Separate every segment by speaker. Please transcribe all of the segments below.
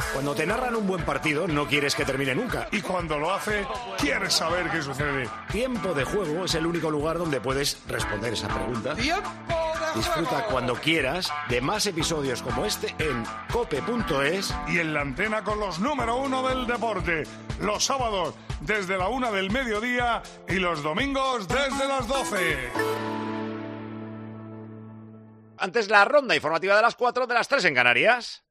Speaker 1: Cuando te narran un buen partido, no quieres que termine nunca.
Speaker 2: Y cuando lo hace, quieres saber qué sucede.
Speaker 1: Tiempo de Juego es el único lugar donde puedes responder esa pregunta. Disfruta cuando quieras de más episodios como este en cope.es.
Speaker 2: Y en la antena con los número 1 del deporte. Los sábados desde la 1 del mediodía y los domingos desde las 12.
Speaker 1: Antes la ronda informativa de las 4, de las 3 en Canarias.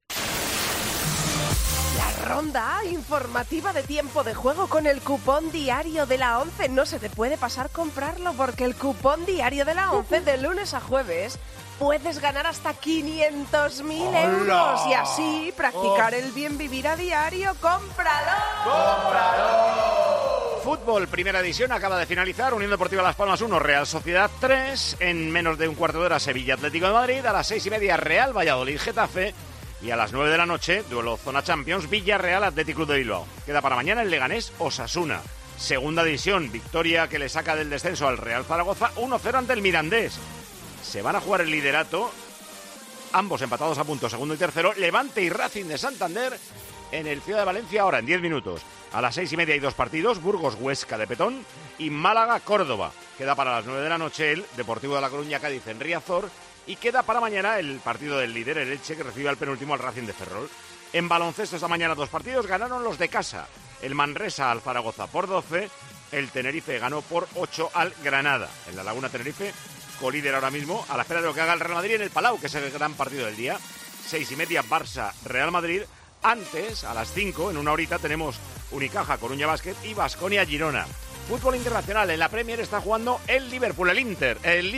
Speaker 3: Ronda informativa de Tiempo de Juego con el cupón diario de la 11. No se te puede pasar comprarlo porque el cupón diario de la 11 de lunes a jueves puedes ganar hasta 500.000 euros y así practicar el bien vivir a diario. ¡Cómpralo!
Speaker 1: ¡Cómpralo! Fútbol, primera edición, acaba de finalizar. Unión Deportiva Las Palmas 1, Real Sociedad 3. En menos de un cuarto de hora, Sevilla Atlético de Madrid. A las 6:30, Real Valladolid Getafe. Y a las 9 de la noche, duelo Zona Champions, Villarreal Athletic Club de Bilbao. Queda para mañana el Leganés Osasuna. Segunda división, victoria que le saca del descenso al Real Zaragoza, 1-0 ante el Mirandés. Se van a jugar el liderato, ambos empatados a puntos, segundo y tercero, Levante y Racing de Santander en el Ciudad de Valencia ahora en 10 minutos. A las 6:30 hay dos partidos, Burgos Huesca de Petón y Málaga Córdoba. Queda para las 9 de la noche el Deportivo de La Coruña Cádiz en Riazor. Y queda para mañana el partido del líder, el Elche, que recibe al penúltimo al Racing de Ferrol. En baloncesto esta mañana dos partidos, ganaron los de casa. El Manresa al Zaragoza por 12, el Tenerife ganó por 8 al Granada. En la Laguna Tenerife, colíder ahora mismo, a la espera de lo que haga el Real Madrid en el Palau, que es el gran partido del día. 6:30, Barça-Real Madrid. Antes, a las 5, en una horita, tenemos Unicaja, Coruña Basket y Baskonia-Girona. Fútbol internacional, en la Premier está jugando el Liverpool, el líder.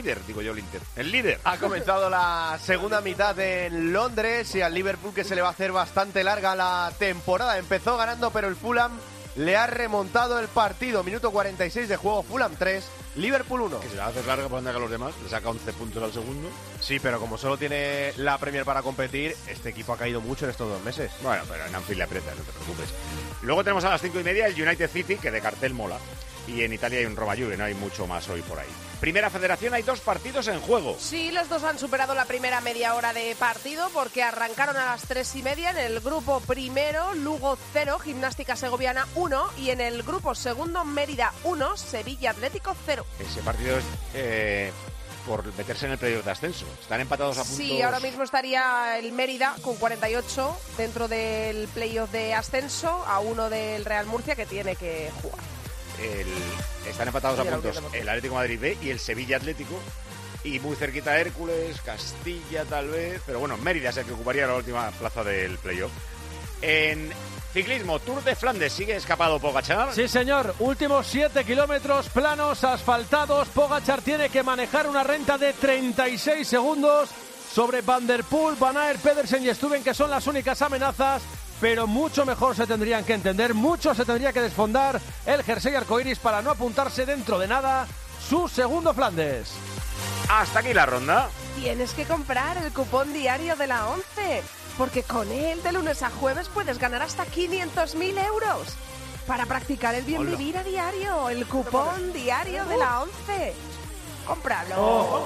Speaker 1: Ha
Speaker 4: comenzado la segunda mitad en Londres y al Liverpool que se le va a hacer bastante larga la temporada. Empezó ganando, pero el Fulham le ha remontado el partido. Minuto 46 de juego, Fulham 3, Liverpool 1.
Speaker 1: Que se la hace larga para andar a los demás, le saca 11 puntos al segundo.
Speaker 4: Sí, pero como solo tiene la Premier para competir, este equipo ha caído mucho en estos 2 meses.
Speaker 1: Bueno, pero en Anfield le aprieta, no te preocupes. Luego tenemos a las 5:30 el United City, que de cartel mola. Y en Italia hay un Roma Juve, no hay mucho más hoy por ahí. Primera Federación, hay dos partidos en juego.
Speaker 3: Sí, los dos han superado la primera media hora de partido porque arrancaron a las 3:30 en el grupo primero, Lugo 0, Gimnástica Segoviana 1 y en el grupo segundo, Mérida 1, Sevilla Atlético 0.
Speaker 1: Ese partido es por meterse en el playoff de ascenso. Están empatados a puntos.
Speaker 3: Sí, ahora mismo estaría el Mérida con 48 dentro del playoff de ascenso a uno del Real Murcia que tiene que jugar.
Speaker 1: Están empatados a puntos el Atlético Madrid B y el Sevilla Atlético, y muy cerquita Hércules, Castilla tal vez, pero bueno, Mérida es el que ocuparía la última plaza del playoff. En ciclismo, Tour de Flandes, sigue escapado Pogačar.
Speaker 5: Sí señor, últimos 7 kilómetros planos, asfaltados. Pogačar tiene que manejar una renta de 36 segundos sobre Van der Poel, Van Aert, Pedersen y Stuyven, que son las únicas amenazas. Pero mucho mejor se tendrían que entender, mucho se tendría que desfondar el jersey arcoiris para no apuntarse dentro de nada su segundo Flandes.
Speaker 1: Hasta aquí la ronda.
Speaker 3: Tienes que comprar el cupón diario de la 11, porque con él de lunes a jueves puedes ganar hasta 500.000 euros. Para practicar el bien vivir a diario, el cupón diario de la 11. ¡Cómpralo!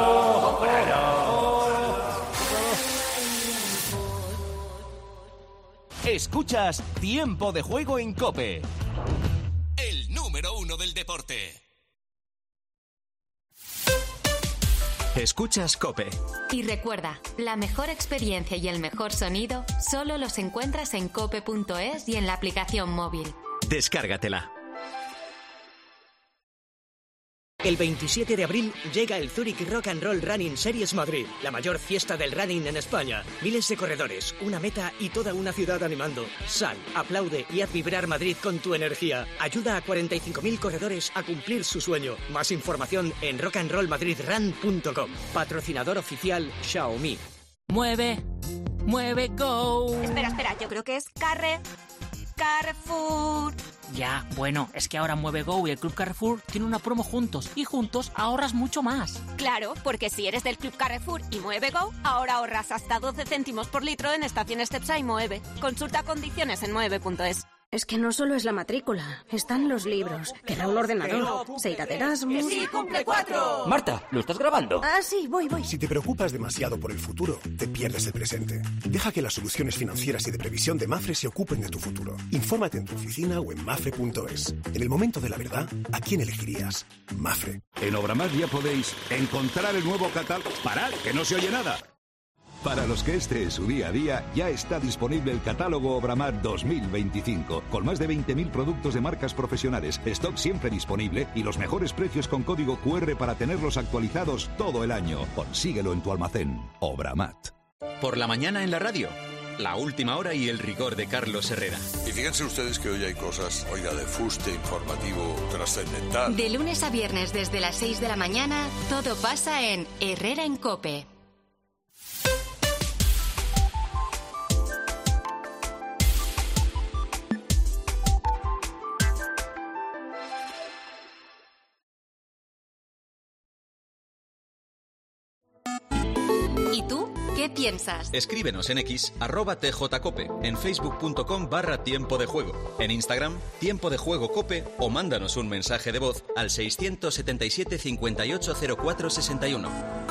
Speaker 5: ¡Cómpralo!
Speaker 6: Escuchas Tiempo de Juego en COPE, el número 1 del deporte. Escuchas COPE.
Speaker 7: Y recuerda, la mejor experiencia y el mejor sonido solo los encuentras en cope.es y en la aplicación móvil.
Speaker 6: Descárgatela.
Speaker 8: El 27 de abril llega el Zurich Rock and Roll Running Series Madrid, la mayor fiesta del running en España. Miles de corredores, una meta y toda una ciudad animando. Sal, aplaude y haz vibrar Madrid con tu energía. Ayuda a 45.000 corredores a cumplir su sueño. Más información en rockandrollmadridrun.com. Patrocinador oficial Xiaomi.
Speaker 9: Mueve, go.
Speaker 10: Espera, yo creo que es Carrefour.
Speaker 9: Ya, bueno, es que ahora Mueve Go y el Club Carrefour tienen una promo juntos y juntos ahorras mucho más.
Speaker 10: Claro, porque si eres del Club Carrefour y Mueve Go, ahora ahorras hasta 12 céntimos por litro en estaciones Cepsa y Moeve. Consulta condiciones en moeve.es.
Speaker 11: Es que no solo es la matrícula, están los libros, queda un ordenador, se irá de Erasmus...
Speaker 12: ¡Sí, cumple 4!
Speaker 13: Marta, ¿lo estás grabando?
Speaker 11: Ah, sí, voy.
Speaker 14: Si te preocupas demasiado por el futuro, te pierdes el presente. Deja que las soluciones financieras y de previsión de Mafre se ocupen de tu futuro. Infórmate en tu oficina o en mafre.es. En el momento de la verdad, ¿a quién elegirías? Mafre.
Speaker 15: En Obramat ya podéis encontrar el nuevo catálogo. ¡Parad, que no se oye nada! Para los que este es su día a día, ya está disponible el catálogo Obramat 2025, con más de 20.000 productos de marcas profesionales, stock siempre disponible y los mejores precios con código QR para tenerlos actualizados todo el año. Consíguelo en tu almacén. Obramat.
Speaker 16: Por la mañana en la radio, la última hora y el rigor de Carlos Herrera.
Speaker 17: Y fíjense ustedes que hoy hay cosas, de fuste informativo trascendental.
Speaker 7: De lunes a viernes desde las 6 de la mañana, todo pasa en Herrera en COPE. ¿Y tú? ¿Qué piensas?
Speaker 16: Escríbenos en X, @tjcope, en facebook.com/tiempo de juego, en Instagram, tiempo de juego cope, o mándanos un mensaje de voz al 677 58 04 61.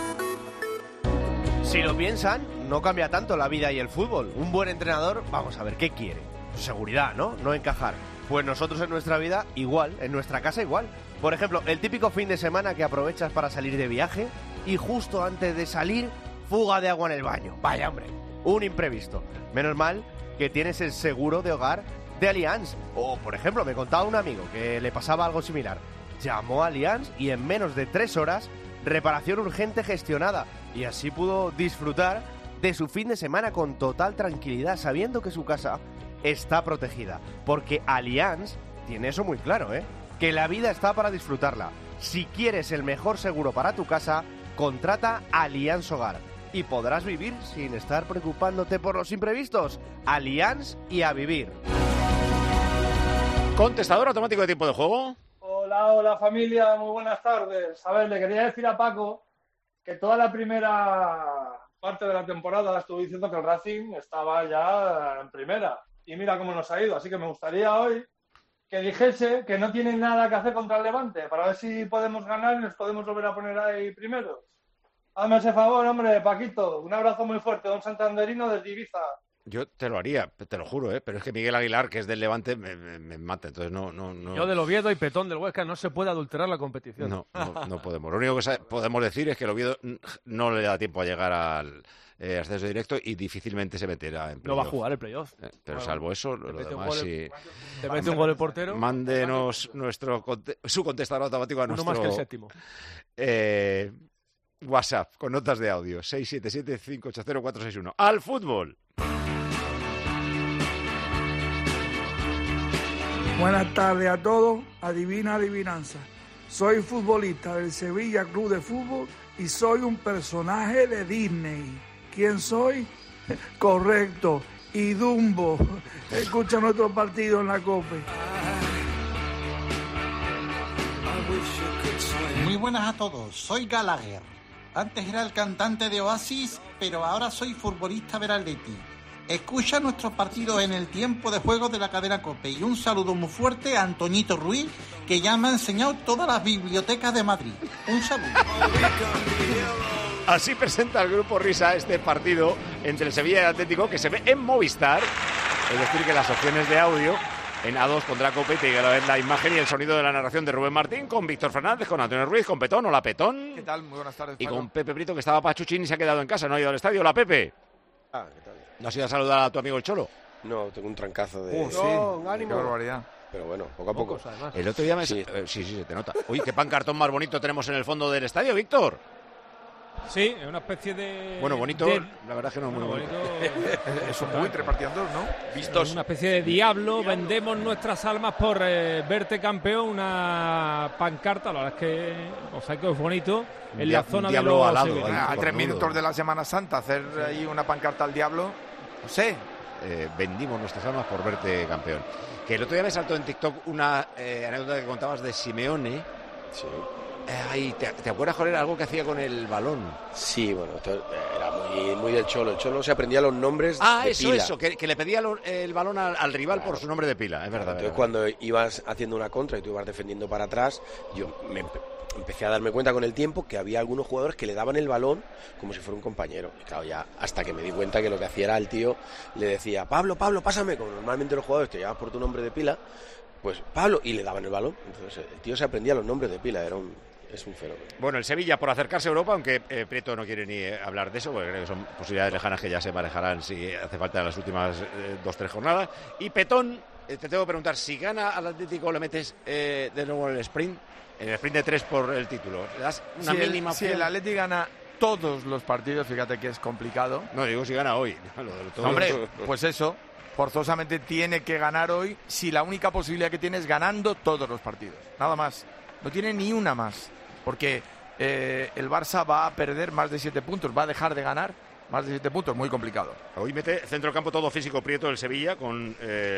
Speaker 4: Si lo piensan, no cambia tanto la vida y el fútbol. Un buen entrenador, vamos a ver, ¿qué quiere? Seguridad, ¿no? No encajar. Pues nosotros en nuestra vida igual, en nuestra casa igual. Por ejemplo, el típico fin de semana que aprovechas para salir de viaje y justo antes de salir, fuga de agua en el baño. Vaya hombre, un imprevisto. Menos mal que tienes el seguro de hogar de Allianz. O, por ejemplo, me contaba un amigo que le pasaba algo similar. Llamó a Allianz y en menos de 3 horas, reparación urgente gestionada. Y así pudo disfrutar de su fin de semana con total tranquilidad, sabiendo que su casa está protegida. Porque Allianz tiene eso muy claro, que la vida está para disfrutarla. Si quieres el mejor seguro para tu casa, contrata Allianz Hogar y podrás vivir sin estar preocupándote por los imprevistos. Allianz y a vivir.
Speaker 1: ¿Contestador automático de tiempo de juego?
Speaker 18: Hola familia, muy buenas tardes. A ver, le quería decir a Paco que toda la primera parte de la temporada estuve diciendo que el Racing estaba ya en primera. Y mira cómo nos ha ido. Así que me gustaría hoy que dijese que no tiene nada que hacer contra el Levante, para ver si podemos ganar y nos podemos volver a poner ahí primeros. Hazme ese favor, hombre, Paquito. Un abrazo muy fuerte, don santanderino desde Ibiza.
Speaker 1: Yo te lo haría, te lo juro, pero es que Miguel Aguilar, que es del Levante, me mata, entonces no.
Speaker 5: Yo del Oviedo y Petón del Huesca, no se puede adulterar la competición.
Speaker 1: No podemos. Lo único que podemos decir es que el Oviedo no le da tiempo a llegar al ascenso directo y difícilmente se meterá en playoff.
Speaker 5: No va a jugar el playoff.
Speaker 1: Pero bueno, salvo eso, lo demás sí.
Speaker 5: ¿Te mete un gol el portero?
Speaker 1: Mándenos su contestador automático a nuestro...
Speaker 5: Uno más que el séptimo.
Speaker 1: WhatsApp, con notas de audio, 677-580-461. ¡Al fútbol!
Speaker 19: Buenas tardes a todos. Adivina adivinanza. Soy futbolista del Sevilla Club de Fútbol y soy un personaje de Disney. ¿Quién soy? Correcto, y Dumbo. Escucha nuestro partido en la COPE.
Speaker 20: Muy buenas a todos, soy Gallagher. Antes era el cantante de Oasis, pero ahora soy futbolista del Atleti. Escucha nuestros partidos en el tiempo de juego de la cadena COPE. Y un saludo muy fuerte a Antoñito Ruiz, que ya me ha enseñado todas las bibliotecas de Madrid. Un saludo.
Speaker 1: Así presenta el Grupo Risa este partido entre el Sevilla y el Atlético, que se ve en Movistar. Es decir, que las opciones de audio en A2 pondrá COPE y te llegará a ver la imagen y el sonido de la narración de Rubén Martín, con Víctor Fernández, con Antonio Ruiz, con Petón. Hola, Petón.
Speaker 21: ¿Qué tal? Muy buenas tardes,
Speaker 1: Y
Speaker 21: Paco.
Speaker 1: con Pepe Brito, que estaba pachuchín y se ha quedado en casa, no ha ido al estadio. Hola, Pepe.
Speaker 21: ¿Qué tal?
Speaker 1: ¿No has ido a saludar a tu amigo el Cholo?
Speaker 21: No, tengo un trancazo de...
Speaker 4: ánimo.
Speaker 21: Qué barbaridad. Pero bueno, poco a poco.
Speaker 1: El otro día
Speaker 21: Sí.
Speaker 1: sí, se te nota. Uy, qué pancartón más bonito tenemos en el fondo del estadio, Víctor.
Speaker 22: Sí, es una especie de...
Speaker 1: Bueno, bonito, la verdad es que no es muy bonito.
Speaker 21: Es un buitre partiendo, ¿no?
Speaker 22: Es una especie de diablo. Vendemos nuestras almas por verte campeón. Una pancarta, la verdad es que mosaico es bonito. En la zona de los
Speaker 1: alado,
Speaker 21: a 3 minutos de la Semana Santa, hacer ahí una pancarta al diablo, no sé.
Speaker 1: Vendimos nuestras almas por verte campeón. Que el otro día me saltó en TikTok una anécdota que contabas de Simeone.
Speaker 21: Sí.
Speaker 1: ¿Te acuerdas, Joder, algo que hacía con el balón?
Speaker 21: Sí, bueno, esto era
Speaker 12: Y muy del Cholo. El Cholo se aprendía los nombres de pila.
Speaker 1: Eso, que le pedía el balón al rival por su nombre de pila, es verdad.
Speaker 12: Entonces, cuando ibas haciendo una contra y tú ibas defendiendo para atrás, yo empecé a darme cuenta con el tiempo que había algunos jugadores que le daban el balón como si fuera un compañero. Y claro, ya hasta que me di cuenta que lo que hacía era el tío le decía, Pablo, pásame, como normalmente los jugadores te llaman por tu nombre de pila, pues Pablo, y le daban el balón. Entonces el tío se aprendía los nombres de pila, es un fenómeno.
Speaker 1: Bueno, el Sevilla por acercarse a Europa, aunque Prieto no quiere ni hablar de eso, porque creo que son posibilidades lejanas que ya se manejarán si hace falta en las últimas 2-3 jornadas. Y Petón, te tengo que preguntar, si gana al Atlético, ¿le metes de nuevo en el sprint de 3 por el título? ¿Le das una mínima opción?
Speaker 21: Si el Atlético gana todos los partidos, fíjate que es complicado.
Speaker 1: No, digo si gana hoy.
Speaker 21: Hombre, pues eso, forzosamente tiene que ganar hoy, si la única posibilidad que tiene es ganando todos los partidos. Nada más. No tiene ni una más. Porque el Barça va a perder más de 7 puntos, va a dejar de ganar más de 7 puntos, muy complicado.
Speaker 1: Hoy mete centro campo todo físico Prieto del Sevilla con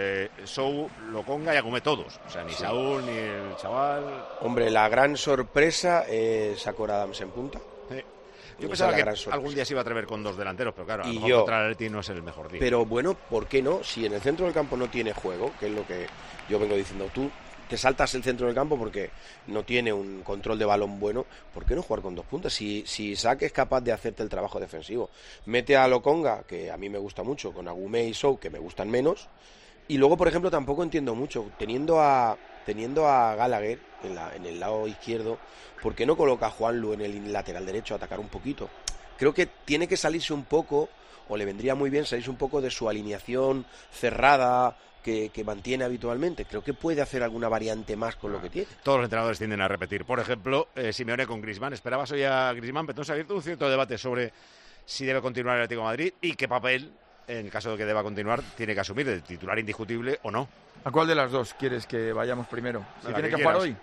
Speaker 1: Sou, Lokonga y Agumé todos. O sea, ni sí. Saúl, ni el chaval.
Speaker 12: Hombre, la gran sorpresa es Sakor Adams en punta.
Speaker 1: Sí. Yo pensaba que algún día se iba a atrever con 2 delanteros, pero claro, a lo mejor contra el Atleti no es el mejor día.
Speaker 12: Pero bueno, ¿por qué no? Si en el centro del campo no tiene juego, que es lo que yo vengo diciendo, tú te saltas el centro del campo porque no tiene un control de balón bueno, ¿por qué no jugar con 2 puntas? Si Isaac es capaz de hacerte el trabajo defensivo, mete a Lokonga, que a mí me gusta mucho, con Agumé y Sou, que me gustan menos, y luego, por ejemplo, tampoco entiendo mucho, teniendo a Gallagher en el lado izquierdo, ¿por qué no coloca a Juanlu en el lateral derecho a atacar un poquito? Creo que tiene que salirse un poco, o le vendría muy bien salirse un poco de su alineación cerrada, que mantiene habitualmente. Creo que puede hacer alguna variante más con lo que tiene.
Speaker 1: Todos los entrenadores tienden a repetir. Por ejemplo, Simeone con Griezmann. ¿Esperabas hoy a Griezmann? Petón, se ha abierto un cierto debate sobre si debe continuar el Atlético de Madrid y qué papel, en caso de que deba continuar, tiene que asumir, de titular indiscutible o no.
Speaker 21: ¿A cuál de las dos quieres que vayamos primero? Si tiene que jugar hoy.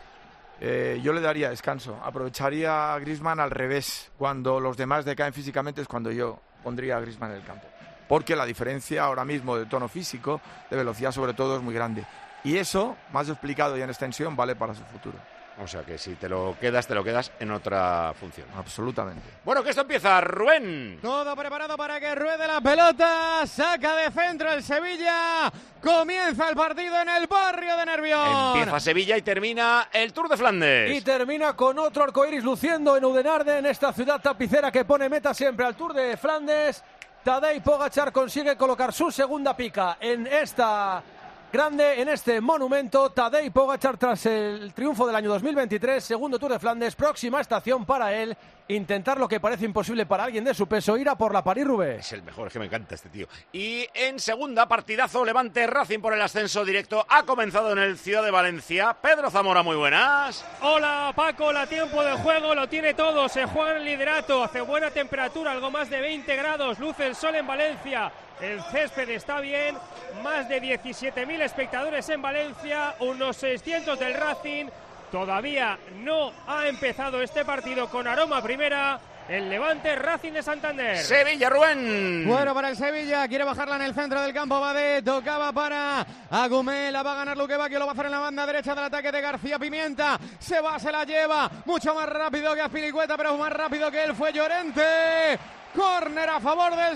Speaker 21: Yo le daría descanso. Aprovecharía a Griezmann al revés. Cuando los demás decaen físicamente es cuando yo pondría a Griezmann en el campo. Porque la diferencia ahora mismo de tono físico, de velocidad sobre todo, es muy grande. Y eso, más explicado y en extensión, vale para su futuro.
Speaker 1: O sea que si te lo quedas en otra función.
Speaker 21: Absolutamente.
Speaker 1: Bueno, que esto empieza, Rubén.
Speaker 22: Todo preparado para que ruede la pelota. Saca de centro el Sevilla. Comienza el partido en el barrio de Nervión.
Speaker 1: Empieza Sevilla y termina el Tour de Flandes.
Speaker 5: Y termina con otro arcoíris luciendo en Oudenarde, en esta ciudad tapicera que pone meta siempre al Tour de Flandes. Tadej Pogačar consigue colocar su segunda pica en esta grande, en este monumento. Tadej Pogačar, tras el triunfo del año 2023, segundo Tour de Flandes, próxima estación para él, intentar lo que parece imposible para alguien de su peso, ir a por la París-Roubaix.
Speaker 1: Es el mejor, es que me encanta este tío. Y en segunda, partidazo, Levante Racing por el ascenso directo. Ha comenzado en el Ciudad de Valencia. Pedro Zamora, muy buenas.
Speaker 22: Hola Paco, la tiempo de juego lo tiene todo. Se juega en el liderato, hace buena temperatura, algo más de 20 grados. Luce el sol en Valencia. El césped está bien, más de 17.000 espectadores en Valencia, unos 600 del Racing. Todavía no ha empezado este partido con aroma primera. El Levante Racing de Santander.
Speaker 1: Sevilla, Rubén.
Speaker 22: Bueno para el Sevilla, quiere bajarla en el centro del campo. Badé, tocaba para Agumé, la va a ganar Luque Bacchio, lo va a hacer en la banda derecha del ataque de García Pimienta. Se la lleva, mucho más rápido que Azpilicueta, pero más rápido que él fue Llorente. Córner a favor del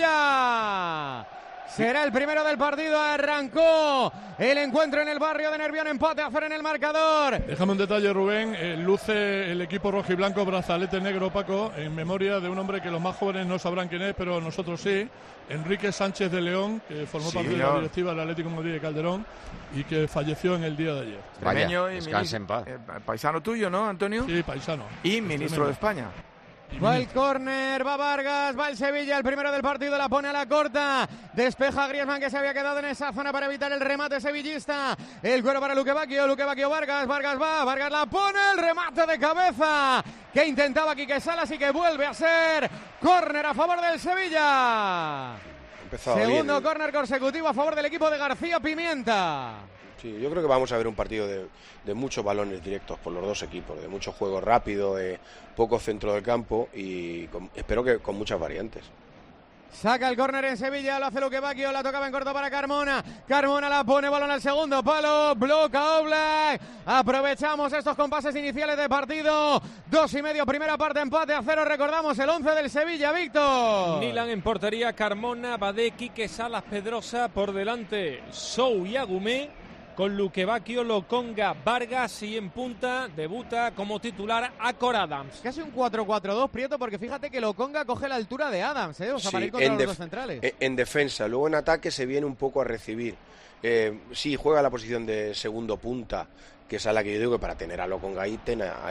Speaker 22: Sevilla. Será el primero del partido. Arrancó el encuentro en el barrio de Nervión. Empate a 0 en el marcador.
Speaker 13: Déjame un detalle, Rubén. Luce el equipo rojiblanco brazalete negro, Paco, en memoria de un hombre que los más jóvenes no sabrán quién es, pero nosotros sí. Enrique Sánchez de León, que formó parte de la directiva del Atlético de Madrid de Calderón y que falleció en el día de ayer.
Speaker 21: Vaya,
Speaker 1: descanse en paz.
Speaker 21: Paisano tuyo, ¿no, Antonio?
Speaker 13: Sí, paisano.
Speaker 21: Y ministro de España.
Speaker 22: Va el córner, va Vargas, va el Sevilla, el primero del partido, la pone a la corta, despeja Griezmann, que se había quedado en esa zona para evitar el remate sevillista. El cuero para Luque Bacchio, Vargas va, Vargas la pone, el remate de cabeza que intentaba Quique Salas y que vuelve a ser córner a favor del Sevilla. Segundo córner consecutivo a favor del equipo de García Pimienta.
Speaker 12: Sí, yo creo que vamos a ver un partido de muchos balones directos por los dos equipos, de mucho juego rápido, de poco centro del campo y espero que con muchas variantes.
Speaker 22: Saca el córner en Sevilla, lo hace Luque Bacchio, la tocaba en corto para Carmona. Carmona la pone, balón al segundo palo, bloca Oblak. Aprovechamos estos compases iniciales de partido. 2:30, primera parte, empate a 0. Recordamos el 11 del Sevilla, Víctor.
Speaker 5: Nilan en portería, Carmona, Badé, Quique Salas, Pedrosa, por delante Sou y Agumé. Con Luque Bacchio, Lokonga, Vargas y en punta debuta como titular Acor Adams.
Speaker 22: Casi un 4-4-2, Prieto, porque fíjate que Lokonga coge la altura de Adams, o sea, para ir contra los dos centrales.
Speaker 12: En defensa, luego en ataque se viene un poco a recibir. Sí, juega la posición de segundo punta, que es a la que yo digo que para tener a Lokonga ahí,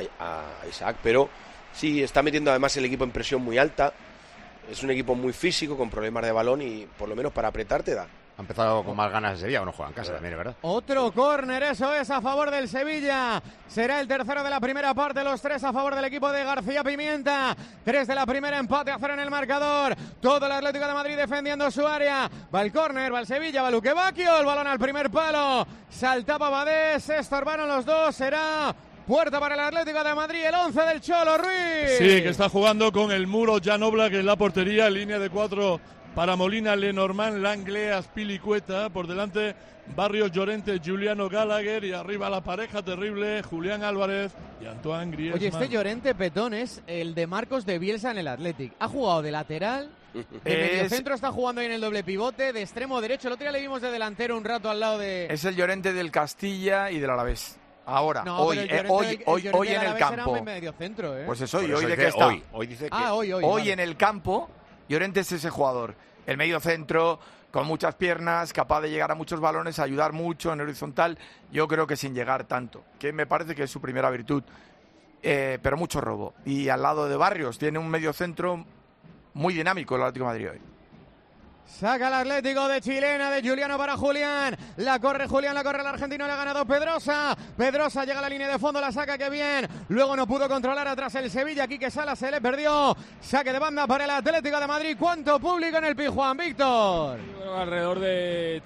Speaker 12: a Isaac, pero sí, está metiendo además el equipo en presión muy alta. Es un equipo muy físico, con problemas de balón y por lo menos para apretar te da.
Speaker 1: Ha empezado con más ganas de Sevilla, o no juega en casa también, ¿verdad?
Speaker 22: Otro córner, eso es, a favor del Sevilla. Será el tercero de la primera parte, los 3 a favor del equipo de García Pimienta. 3 de la primera, empate a 0 en el marcador. Todo el Atlético de Madrid defendiendo su área. Va el córner, va el Sevilla, va Luque Bacchio, el balón al primer palo. Saltaba Badé, se estorbaron los dos, será puerta para el Atlético de Madrid, el 11 del Cholo, Ruiz.
Speaker 13: Sí, que está jugando con el muro Jan Oblak en la portería, línea de 4 para Molina, Lenormand, Langley, Azpilicueta, por delante Barrios, Llorente, Juliano Gallagher y arriba la pareja terrible, Julián Álvarez y Antoine Griezmann.
Speaker 22: Oye, este Llorente Petón es el de Marcos de Bielsa en el Athletic. Ha jugado de lateral, de mediocentro está jugando ahí en el doble pivote, de extremo derecho. El otro día le vimos de delantero un rato al lado de...
Speaker 21: Es el Llorente del Castilla y del Alavés. Ahora,
Speaker 22: no,
Speaker 21: hoy en el campo. Pues es hoy de qué está.
Speaker 1: Hoy dice que
Speaker 21: hoy
Speaker 22: vale.
Speaker 21: En el campo, Llorente es ese jugador. El medio centro, con muchas piernas, capaz de llegar a muchos balones, ayudar mucho en horizontal, yo creo que sin llegar tanto, que me parece que es su primera virtud, pero mucho robo. Y al lado de Barrios tiene un medio centro muy dinámico el Atlético de Madrid hoy.
Speaker 22: Saca el Atlético de Chilena, de Juliano para Julián. La corre Julián, la corre el argentino, le ha ganado Pedrosa. Pedrosa llega a la línea de fondo, la saca, que bien. Luego no pudo controlar atrás el Sevilla. Quique Salas se le perdió. Saque de banda para el Atlético de Madrid. ¿Cuánto público en el Pizjuán, Víctor?
Speaker 5: Alrededor de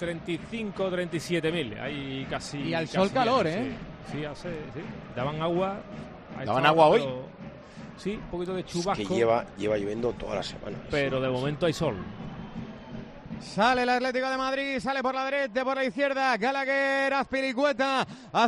Speaker 5: 37.000. Ahí casi.
Speaker 22: Y al sol calor,
Speaker 5: ¿eh? Sí. Daban agua.
Speaker 1: ¿Daban agua hoy?
Speaker 5: Sí, un poquito de chubasco.
Speaker 12: Es que lleva lloviendo toda la semana.
Speaker 5: Pero de momento hay sol.
Speaker 22: Sale el Atlético de Madrid, sale por la derecha, por la izquierda, Gallagher, Azpilicueta,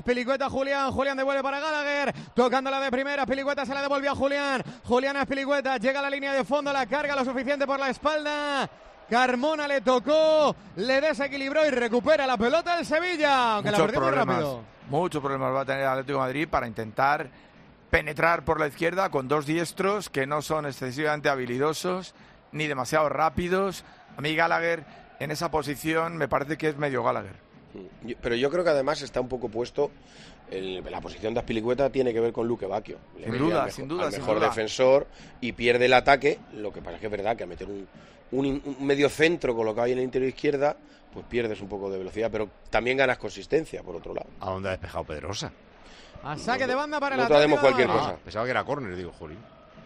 Speaker 22: Julián devuelve para Gallagher, tocándola de primera, Azpilicueta se la devolvió a Julián Azpilicueta, llega a la línea de fondo, la carga lo suficiente por la espalda, Carmona le tocó, le desequilibró y recupera la pelota del Sevilla, aunque la perdió muy rápido.
Speaker 21: Muchos problemas va a tener el Atlético de Madrid para intentar penetrar por la izquierda con dos diestros que no son excesivamente habilidosos ni demasiado rápidos. A mí Gallagher en esa posición me parece que es medio Gallagher.
Speaker 12: Pero yo creo que además está un poco puesto, la posición de Azpilicueta tiene que ver con Luque Bacchio.
Speaker 21: Sin duda.
Speaker 12: Al mejor defensor y pierde el ataque. Lo que pasa es que es verdad que al meter un medio centro colocado ahí en el interior izquierda, pues pierdes un poco de velocidad, pero también ganas consistencia por otro lado.
Speaker 1: ¿A dónde ha despejado Pedrosa?
Speaker 22: A saque de banda para el
Speaker 12: Atlético. No cualquier cosa.
Speaker 1: Pensaba que era córner, digo, jolín.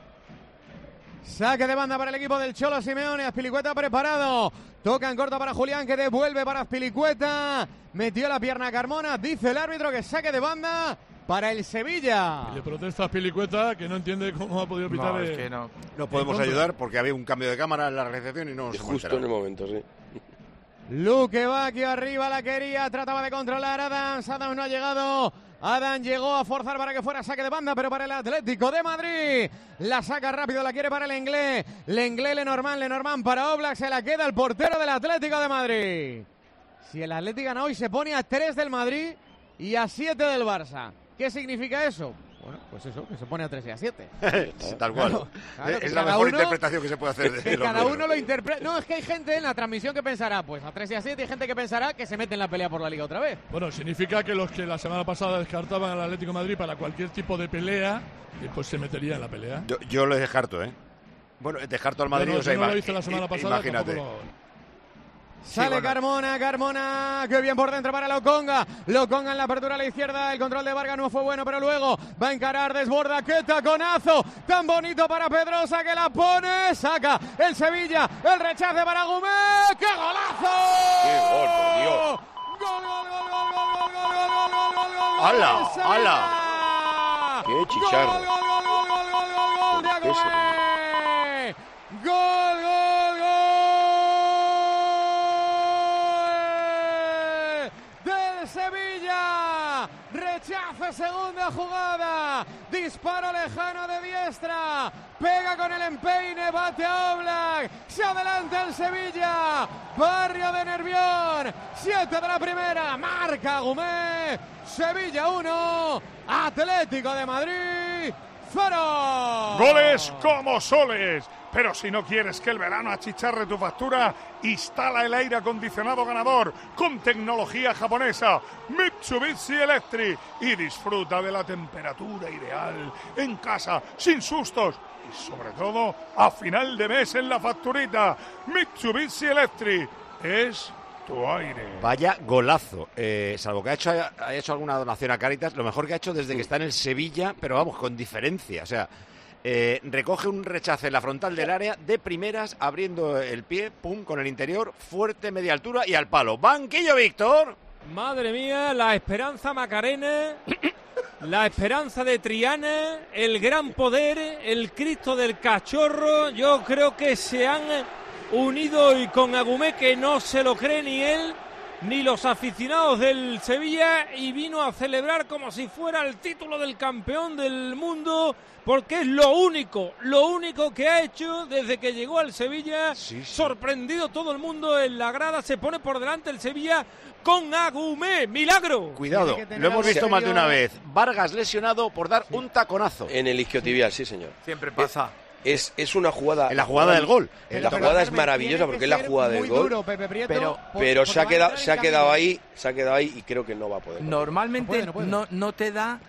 Speaker 22: Saque de banda para el equipo del Cholo Simeone. Azpilicueta preparado. Toca en corto para Julián, que devuelve para Azpilicueta. Metió la pierna a Carmona. Dice el árbitro que saque de banda para el Sevilla.
Speaker 13: Y le protesta a Azpilicueta, que no entiende cómo ha podido pitar.
Speaker 21: No, es que no
Speaker 1: podemos ayudar porque había un cambio de cámara en la recepción y no nos
Speaker 12: justo en el momento, sí.
Speaker 22: Luque Bacchio arriba, la quería, trataba de controlar Adams no ha llegado. Adams llegó a forzar para que fuera saque de banda, pero para el Atlético de Madrid. La saca rápido, la quiere para el Lenglet. Lenormand para Oblak, se la queda el portero del Atlético de Madrid. Si el Atlético gana hoy, se pone a 3 del Madrid y a 7 del Barça. ¿Qué significa eso? Bueno, pues eso, que se pone a 3 y a 7.
Speaker 1: Tal cual. Claro, es la mejor interpretación que se puede hacer.
Speaker 22: Que cada uno lo interpreta. No, es que hay gente en la transmisión que pensará, pues a 3 y a 7, y gente que pensará que se mete en la pelea por la Liga otra vez.
Speaker 13: Bueno, significa que los que la semana pasada descartaban al Atlético de Madrid para cualquier tipo de pelea, pues se metería en la pelea.
Speaker 1: Yo lo descarto, ¿eh? Bueno, descarto al Madrid,
Speaker 13: o sea, no lo hice la semana pasada,
Speaker 1: imagínate.
Speaker 22: Sale Carmona, que bien por dentro para Lokonga en la apertura a la izquierda, el control de Vargas no fue bueno, pero luego va a encarar, desborda, qué taconazo, tan bonito para Pedrosa que la pone, saca el Sevilla, el rechace para Agumé, ¡qué golazo!
Speaker 1: ¡Qué gol, por Dios!
Speaker 22: ¡Gol!
Speaker 1: ¡Hala!
Speaker 12: ¡Qué chicharro!
Speaker 22: ¡Gol de Agumé! ¡Gol! Sevilla. Rechaza segunda jugada. Disparo lejano de diestra. Pega con el empeine, bate a Oblak. Se adelanta el Sevilla. Barrio de Nervión. 7 de la primera. Marca Agumé. Sevilla 1. Atlético de Madrid 0.
Speaker 2: Goles como soles. Pero si no quieres que el verano achicharre tu factura, instala el aire acondicionado ganador con tecnología japonesa Mitsubishi Electric y disfruta de la temperatura ideal en casa, sin sustos y sobre todo a final de mes en la facturita. Mitsubishi Electric es tu aire.
Speaker 1: Vaya golazo, salvo que haya hecho alguna donación a Cáritas, lo mejor que ha hecho desde que está en el Sevilla, pero vamos, con diferencia, o sea... recoge un rechace en la frontal del área de primeras, abriendo el pie, pum, con el interior, fuerte, media altura y al palo. Banquillo, Víctor.
Speaker 22: Madre mía, la esperanza Macarena, la esperanza de Triana, el gran poder, el Cristo del Cachorro. Yo creo que se han unido y con Agumé, que no se lo cree ni él ni los aficionados del Sevilla, y vino a celebrar como si fuera el título del campeón del mundo, porque es lo único que ha hecho desde que llegó al Sevilla. Sí. Sorprendido todo el mundo en la grada, se pone por delante el Sevilla con Agumé, milagro.
Speaker 1: Cuidado, lo hemos visto más de una vez. Vargas lesionado por dar un taconazo.
Speaker 12: En el isquiotibial, sí señor.
Speaker 21: Siempre pasa.
Speaker 12: Es una jugada...
Speaker 1: En la jugada del gol.
Speaker 12: La jugada es maravillosa porque es la jugada del gol.
Speaker 22: Duro, Pepe Prieto,
Speaker 12: pero se ha quedado ahí y creo que no va a poder.
Speaker 21: Normalmente no te da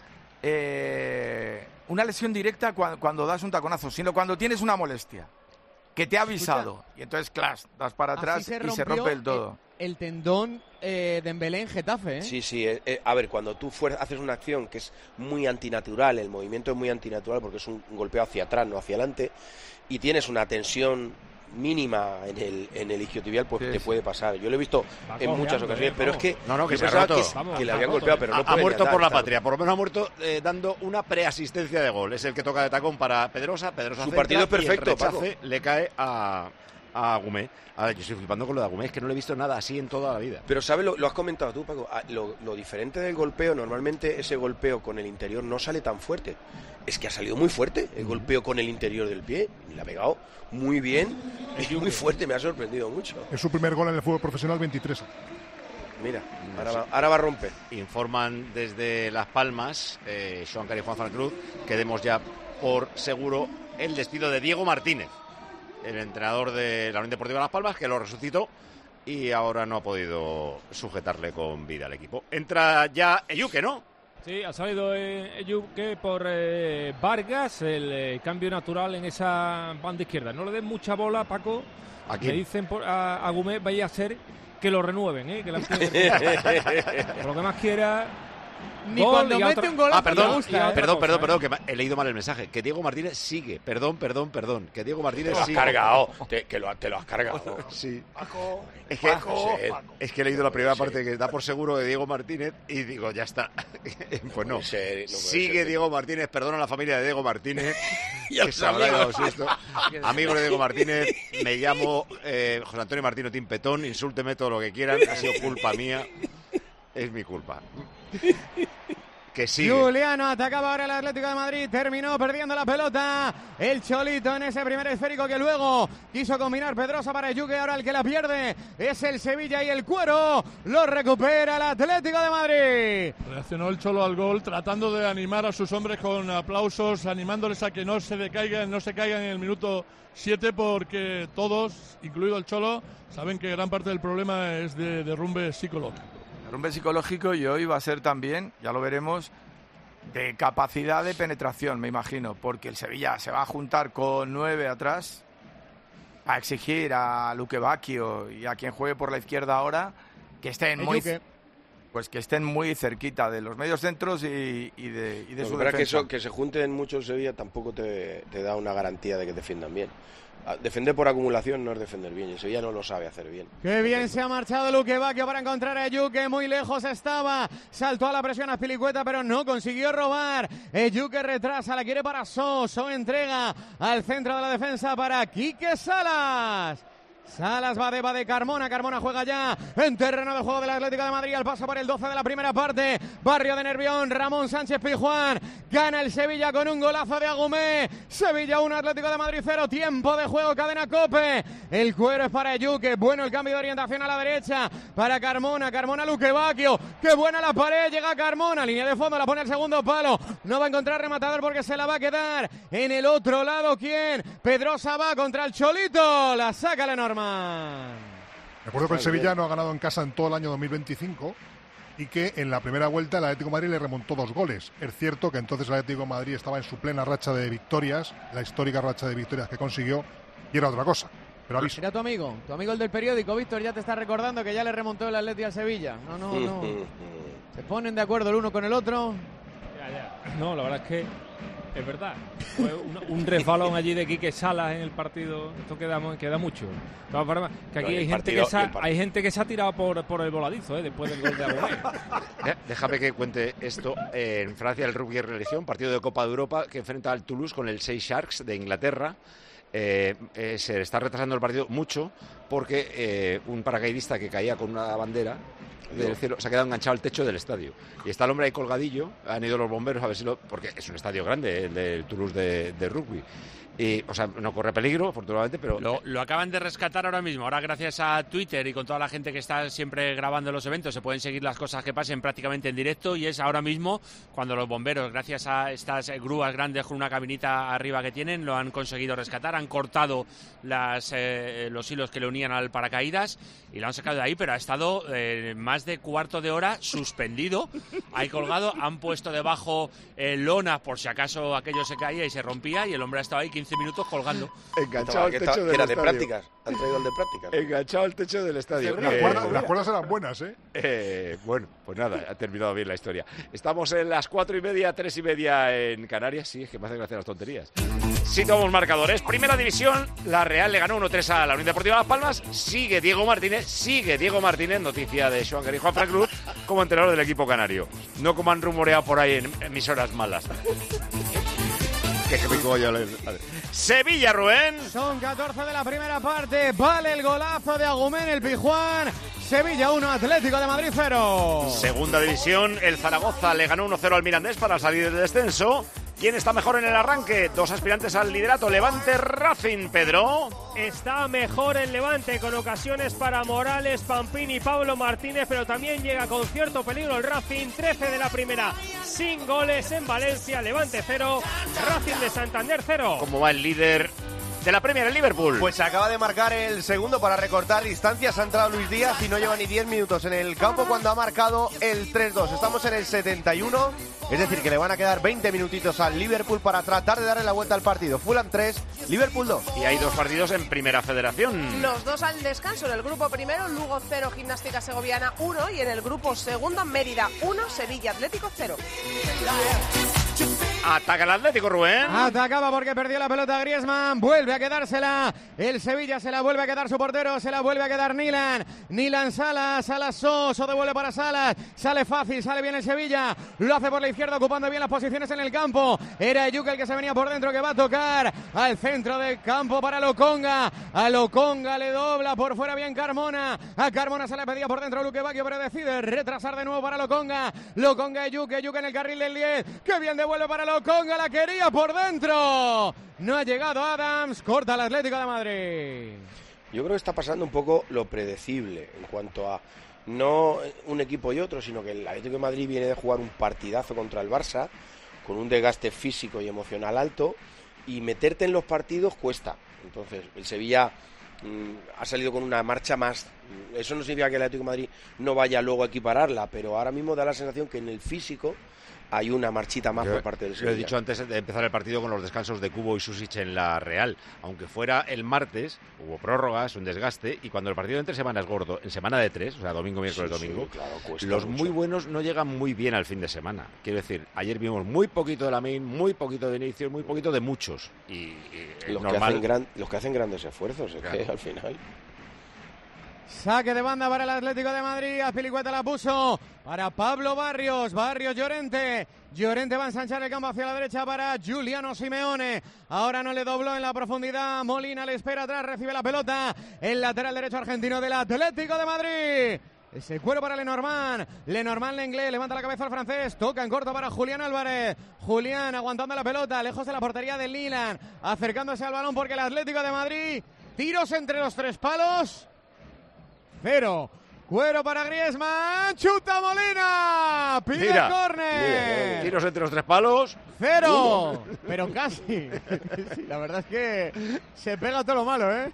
Speaker 21: una lesión directa cuando das un taconazo, sino cuando tienes una molestia que te ha avisado. Y entonces, clash, das para atrás y se rompe el todo.
Speaker 22: El tendón de Dembélé en Getafe, ¿eh?
Speaker 12: Sí. A ver, cuando tú haces una acción que es muy antinatural, el movimiento es muy antinatural porque es un golpeo hacia atrás, no hacia adelante, y tienes una tensión mínima en el isquiotibial, pues te puede pasar. Yo lo he visto en muchas ocasiones, pero es que
Speaker 1: que se ha roto.
Speaker 12: Que le habían golpeado, pero no
Speaker 1: ha muerto por la patria, por lo menos ha muerto dando una preasistencia de gol. Es el que toca de tacón para Pedrosa
Speaker 12: su partido es perfecto,
Speaker 1: y el rechace le cae a Agumé. Ahora, yo estoy flipando con lo de Agumé, es que no le he visto nada así en toda la vida.
Speaker 12: Pero ¿sabes? Lo has comentado tú, Paco. Lo diferente del golpeo, normalmente ese golpeo con el interior no sale tan fuerte. Es que ha salido muy fuerte el golpeo con el interior del pie. Le ha pegado muy bien y muy fuerte, me ha sorprendido mucho.
Speaker 2: Es su primer gol en el fútbol profesional, 23.
Speaker 12: Mira, ahora va a romper.
Speaker 1: Informan desde Las Palmas, Joan Cari y Juan Falcruz, que demos ya por seguro el despido de Diego Martínez, el entrenador de la Unión Deportiva Las Palmas, que lo resucitó y ahora no ha podido sujetarle con vida al equipo. Entra ya Eyuke, ¿no?
Speaker 22: Sí, ha salido Eyuke por Vargas, el cambio natural en esa banda izquierda. No le den mucha bola, Paco. Le dicen a Agumé, vaya a ser que lo renueven, que la por lo que más quiera. Ni cuando mete un gol.
Speaker 1: Perdón, que he leído mal el mensaje. Que Diego Martínez sigue. Perdón. Que Diego Martínez sigue.
Speaker 12: Te lo has cargado.
Speaker 1: Sí.
Speaker 12: Paco,
Speaker 1: es que he leído la primera parte que da por seguro de Diego Martínez y digo, ya está. Pues no. Sigue Diego Martínez, perdona a la familia de Diego Martínez. Que se habrá dado susto. Amigos de Diego Martínez, me llamo José Antonio Martino Timpetón, insúlteme todo lo que quieran, ha sido culpa mía. Es mi culpa. Que sigue.
Speaker 22: Juliano atacaba ahora el Atlético de Madrid, terminó perdiendo la pelota el Cholito en ese primer esférico que luego quiso combinar Pedrosa para Eyuke. Ahora el que la pierde es el Sevilla y el Cuero lo recupera el Atlético de Madrid.
Speaker 13: Reaccionó el Cholo al gol tratando de animar a sus hombres con aplausos, animándoles a que no se caigan en el minuto 7, porque todos, incluido el Cholo, saben que gran parte del problema es de derrumbe psicológico.
Speaker 21: Derrumbe psicológico, y hoy va a ser también, ya lo veremos, de capacidad de penetración, me imagino, porque el Sevilla se va a juntar con 9 atrás a exigir a Luque Bacchio y a quien juegue por la izquierda ahora que estén muy cerquita de los medios centros y de su defensa.
Speaker 12: Que se junten mucho Sevilla tampoco te da una garantía de que defiendan bien. Defender por acumulación no es defender bien, y Sevilla no lo sabe hacer bien.
Speaker 22: Qué bien se ha marchado Luque Bacchio para encontrar a Eyuke, muy lejos estaba, saltó a la presión a Azpilicueta, pero no consiguió robar. Eyuke retrasa, la quiere para So entrega al centro de la defensa para Quique Salas. Salas va de Carmona. Carmona juega ya en terreno de juego del Atlético de Madrid. Al paso por el 12 de la primera parte. Barrio de Nervión. Ramón Sánchez Pizjuán. Gana el Sevilla con un golazo de Agumé. Sevilla 1, Atlético de Madrid 0. Tiempo de juego, cadena COPE. El cuero es para Yuque. Bueno el cambio de orientación a la derecha para Carmona. Carmona Luquevaquio. Qué buena la pared. Llega Carmona. Línea de fondo. La pone el segundo palo. No va a encontrar rematador porque se la va a quedar en el otro lado. ¿Quién? Pedrosa va contra el Cholito. La saca Lenormand.
Speaker 2: Recuerdo que el Sevilla no ha ganado en casa en todo el año 2025 y que en la primera vuelta el Atlético de Madrid le remontó 2 goles. Es cierto que entonces el Atlético de Madrid estaba en su plena racha de victorias, la histórica racha de victorias que consiguió, y era otra cosa. Pero aviso.
Speaker 22: Mira tu amigo el del periódico, Víctor, ya te está recordando que ya le remontó el Atleti al Sevilla. No. Se ponen de acuerdo el uno con el otro.
Speaker 3: Ya. No, la verdad es que es verdad. Fue un resbalón allí de Quique Salas en el partido. Esto queda mucho. De todas formas, que aquí hay gente que se ha tirado por el voladizo, después del gol de Agüero.
Speaker 1: Déjame que cuente esto. En Francia el rugby es religión, partido de Copa de Europa que enfrenta al Toulouse con el Six Sharks de Inglaterra. Se está retrasando el partido mucho porque un paracaidista que caía con una bandera del cielo se ha quedado enganchado al techo del estadio y está el hombre ahí colgadillo. Han ido los bomberos a ver si porque es un estadio grande el del Toulouse de rugby y, o sea, no corre peligro afortunadamente, pero
Speaker 6: lo acaban de rescatar ahora mismo. Ahora gracias a Twitter y con toda la gente que está siempre grabando los eventos se pueden seguir las cosas que pasen prácticamente en directo, y es ahora mismo cuando los bomberos, gracias a estas grúas grandes con una cabinita arriba que tienen, lo han conseguido rescatar. Han cortado los hilos que le unían al paracaídas y lo han sacado de ahí, pero ha estado más de cuarto de hora suspendido ahí colgado. Han puesto debajo lona por si acaso aquello se caía y se rompía, y el hombre ha estado ahí 15 minutos colgando.
Speaker 1: Enganchado al techo del
Speaker 12: estadio.
Speaker 1: De
Speaker 12: prácticas. Han traído el de prácticas.
Speaker 1: Enganchado al techo del estadio.
Speaker 2: Las cuerdas eran buenas,
Speaker 1: bueno, pues nada, ha terminado bien la historia. Estamos en las 4:30, 3:30 en Canarias. Sí, es que me hacen gracia las tonterías. Sí, tomamos marcadores. Primera división, la Real le ganó 1-3 a la Unión Deportiva Las Palmas. Sigue Diego Martínez, noticia de Joan Guerrijo Juan Cruz, como entrenador del equipo canario. No como han rumoreado por ahí en emisoras malas. Sevilla, Rubén.
Speaker 22: Son 14 de la primera parte. Vale el golazo de Agumén, el Pizjuán. Sevilla 1, Atlético de Madrid 0.
Speaker 1: Segunda división, el Zaragoza le ganó 1-0 al Mirandés para salir del descenso. ¿Quién está mejor en el arranque? 2 aspirantes al liderato. Levante, Racing, Pedro.
Speaker 23: Está mejor el Levante, con ocasiones para Morales, Pampín y Pablo Martínez, pero también llega con cierto peligro el Racing. 13 de la primera, sin goles en Valencia. Levante 0, Racing de Santander 0.
Speaker 1: ¿Cómo va el líder de la Premier, el Liverpool?
Speaker 4: Pues se acaba de marcar el segundo para recortar distancias. Ha entrado Luis Díaz y no lleva ni 10 minutos en el campo cuando ha marcado el 3-2. Estamos en el 71, es decir, que le van a quedar 20 minutitos al Liverpool para tratar de darle la vuelta al partido. Fulham 3, Liverpool 2.
Speaker 1: Y hay 2 partidos en Primera Federación.
Speaker 24: Los 2 al descanso. En el grupo primero, Lugo 0, Gimnástica Segoviana 1. Y en el grupo segundo, Mérida 1, Sevilla Atlético 0.
Speaker 1: Ataca el Atlético, Rubén.
Speaker 22: Atacaba porque perdió la pelota Griezmann. Vuelve a quedársela. El Sevilla se la vuelve a quedar su portero. Se la vuelve a quedar Nilan Salas. Salas Soso devuelve para Salas. Sale fácil, sale bien el Sevilla. Lo hace por la izquierda, ocupando bien las posiciones en el campo. Era Eyuke el que se venía por dentro, que va a tocar al centro del campo para Lokonga. A Lokonga le dobla por fuera bien Carmona. A Carmona se le pedía por dentro Luquevaquio, pero decide retrasar de nuevo para Lokonga. Lokonga, Eyuke en el carril del 10. Que bien devuelve para Lokonga, la quería por dentro. No ha llegado Adams, corta el Atlético de Madrid.
Speaker 12: Yo creo que está pasando un poco lo predecible en cuanto a no un equipo y otro, sino que el Atlético de Madrid viene de jugar un partidazo contra el Barça, con un desgaste físico y emocional alto, y meterte en los partidos cuesta. Entonces, el Sevilla ha salido con una marcha más. Eso no significa que el Atlético de Madrid no vaya luego a equipararla, pero ahora mismo da la sensación que en el físico hay una marchita más por parte del Sevilla.
Speaker 1: Lo he dicho antes de empezar el partido con los descansos de Kubo y Susic en la Real. Aunque fuera el martes, hubo prórrogas, un desgaste, y cuando el partido de entre semana es gordo, en semana de 3, o sea, domingo, miércoles, domingo,
Speaker 12: claro,
Speaker 1: los
Speaker 12: mucho.
Speaker 1: muy buenos no llegan muy bien al fin de semana. Quiero decir, ayer vimos muy poquito de Lamine, muy poquito de Vinicius, muy poquito de muchos. Y
Speaker 12: los
Speaker 1: normal.
Speaker 12: Que hacen grandes esfuerzos, claro. Es que al final...
Speaker 22: Saque de banda para el Atlético de Madrid. Azpilicueta la puso para Pablo Barrios. Barrios, Llorente. Llorente va a ensanchar el campo hacia la derecha para Giuliano Simeone. Ahora no le dobló en la profundidad. Molina le espera atrás. Recibe la pelota. El lateral derecho argentino del Atlético de Madrid. Ese cuero para Lenormand. Lenormand Lenglet levanta la cabeza al francés. Toca en corto para Julián Álvarez. Julián aguantando la pelota. Lejos de la portería del Milan. Acercándose al balón porque el Atlético de Madrid. Tiros entre los 3 palos. 0. Cuero para Griezmann. Chuta Molina. Pide córner.
Speaker 1: Tiros entre los 3 palos.
Speaker 22: 0. Pero casi. Sí, la verdad es que se pega todo lo malo, ¿eh?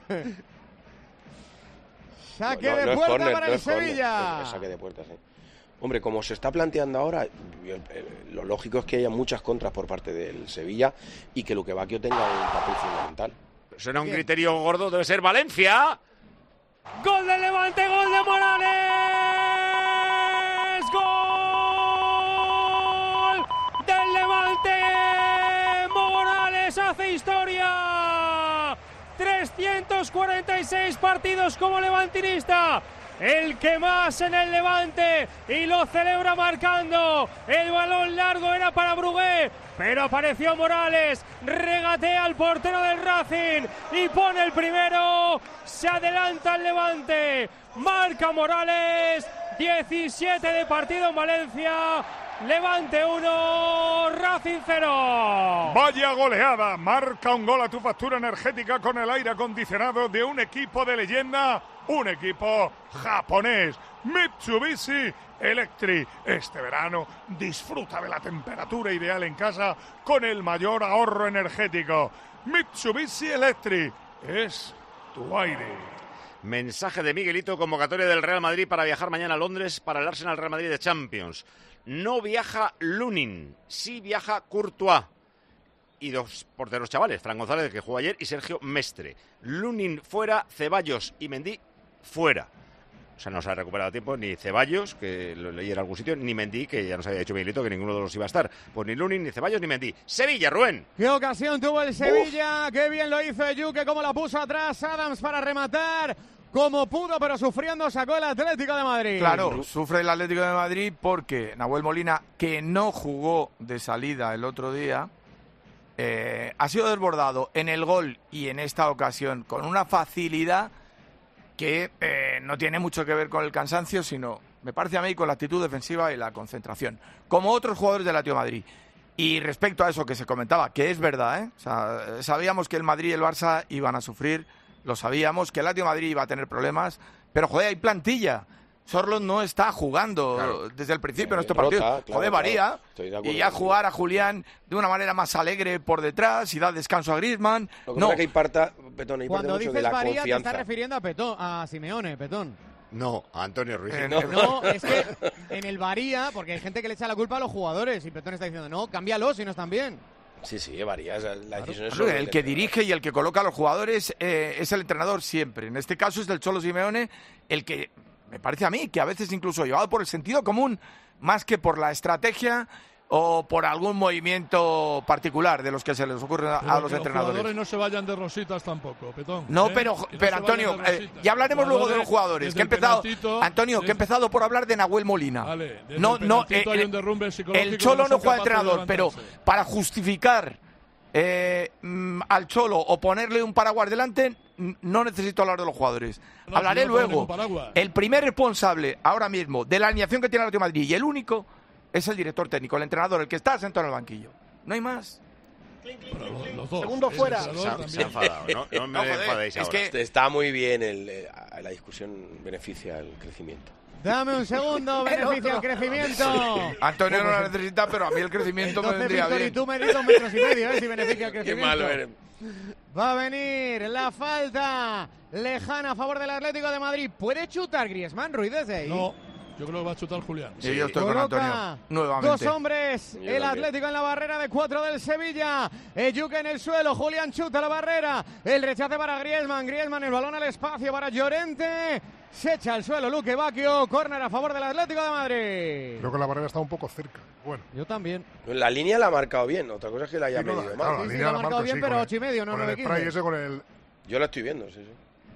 Speaker 22: Saque de puerta corner, para el Sevilla.
Speaker 12: Saque de puerta, sí. Hombre, como se está planteando ahora, lo lógico es que haya muchas contras por parte del Sevilla y que Luque Bacchio tenga un papel fundamental.
Speaker 1: Suena un criterio gordo, debe ser Valencia.
Speaker 23: ¡Gol del Levante! ¡Gol de Morales! ¡Gol del Levante! ¡Morales hace historia! 346 partidos como levantinista. El que más en el Levante y lo celebra marcando. El balón largo era para Brugué, pero apareció Morales, regatea al portero del Racing y pone el primero. Se adelanta el Levante, marca Morales. 17 de partido en Valencia. Levante 1, Racing 0.
Speaker 2: Vaya goleada, marca un gol a tu factura energética con el aire acondicionado de un equipo de leyenda, un equipo japonés, Mitsubishi Electric. Este verano disfruta de la temperatura ideal en casa con el mayor ahorro energético. Mitsubishi Electric es tu aire.
Speaker 1: Mensaje de Miguelito, convocatoria del Real Madrid para viajar mañana a Londres para el Arsenal Real Madrid de Champions. No viaja Lunin, sí viaja Courtois. Y 2 porteros chavales, Fran González, que jugó ayer, y Sergio Mestre. Lunin fuera, Ceballos y Mendy fuera. O sea, no se ha recuperado a tiempo ni Ceballos, que lo leí en algún sitio, ni Mendy, que ya nos había dicho Miguelito que ninguno de los iba a estar. Pues ni Lunin, ni Ceballos, ni Mendy. Sevilla, Rubén.
Speaker 22: Qué ocasión tuvo el Sevilla, qué bien lo hizo Ejuke, cómo la puso atrás Adams para rematar. Como pudo, pero sufriendo, sacó el Atlético de Madrid.
Speaker 21: Claro, sufre el Atlético de Madrid porque Nahuel Molina, que no jugó de salida el otro día, ha sido desbordado en el gol y en esta ocasión con una facilidad que no tiene mucho que ver con el cansancio, sino, me parece a mí, con la actitud defensiva y la concentración, como otros jugadores del Atlético de Madrid. Y respecto a eso que se comentaba, que es verdad, ¿eh? O sea, sabíamos que el Madrid y el Barça iban a sufrir, lo sabíamos, que el Atlético de Madrid iba a tener problemas, pero joder, hay plantilla. Sorloth no está jugando desde el principio en este partido. Joder, varía. Y ya jugar a Julián de una manera más alegre por detrás y da descanso a Griezmann.
Speaker 12: Lo que pasa es que hay parte, Petón, hay
Speaker 22: cuando
Speaker 12: parte mucho
Speaker 22: dices
Speaker 12: de la
Speaker 22: varía,
Speaker 12: confianza.
Speaker 22: te estás refiriendo a Petón, a Simeone, Petón.
Speaker 1: No, a Antonio Ruiz.
Speaker 22: No, es que en el varía, porque hay gente que le echa la culpa a los jugadores y Petón está diciendo, no, cámbialo si no están bien.
Speaker 12: Sí, varía. La decisión es
Speaker 21: el que dirige y el que coloca a los jugadores es el entrenador siempre. En este caso es del Cholo Simeone el que, me parece a mí, que a veces incluso llevado por el sentido común más que por la estrategia o por algún movimiento particular de los que se les ocurre a los entrenadores.
Speaker 13: Los jugadores no se vayan de rositas tampoco, Petón.
Speaker 21: No, pero Antonio, ya hablaremos luego de los jugadores. Que he empezado, Antonio, que he empezado por hablar de Nahuel Molina.
Speaker 13: Vale,
Speaker 21: el Cholo no juega de entrenador, pero para justificar al Cholo o ponerle un paraguas delante, no necesito hablar de los jugadores. Hablaré luego. El primer responsable ahora mismo de la alineación que tiene el Atlético de Madrid y el único es el director técnico, el entrenador, el que está sentado en el banquillo. No hay más.
Speaker 13: Los dos.
Speaker 19: Segundo fuera.
Speaker 1: Se ha enfadado, no me enfadéis ahora.
Speaker 12: Es que está muy bien la discusión beneficia el crecimiento.
Speaker 22: Dame un segundo, beneficia el crecimiento.
Speaker 21: Antonio no la necesita, pero a mí el crecimiento me vendría bien.
Speaker 22: Y tú me dices 2,5 metros, si beneficia el crecimiento.
Speaker 12: Qué malo eres.
Speaker 22: Va a venir la falta lejana a favor del Atlético de Madrid. ¿Puede chutar Griezmann, Ruiz, desde ahí?
Speaker 13: No, yo creo que va a chutar Julián.
Speaker 21: Sí, yo estoy con Antonio. Nuevamente.
Speaker 22: 2 hombres, el Atlético en la barrera de 4 del Sevilla. Ejuke en el suelo, Julián chuta la barrera. El rechace para Griezmann, el balón al espacio para Llorente. Se echa al suelo Luque Bacchio, córner a favor del Atlético de Madrid.
Speaker 2: Creo que la barrera está un poco cerca. Bueno.
Speaker 22: Yo también.
Speaker 12: La línea la ha marcado bien, otra cosa es que la haya medido mal.
Speaker 22: La línea la ha marcado bien, pero 8,5, no 9,15.
Speaker 12: Yo la estoy viendo, sí.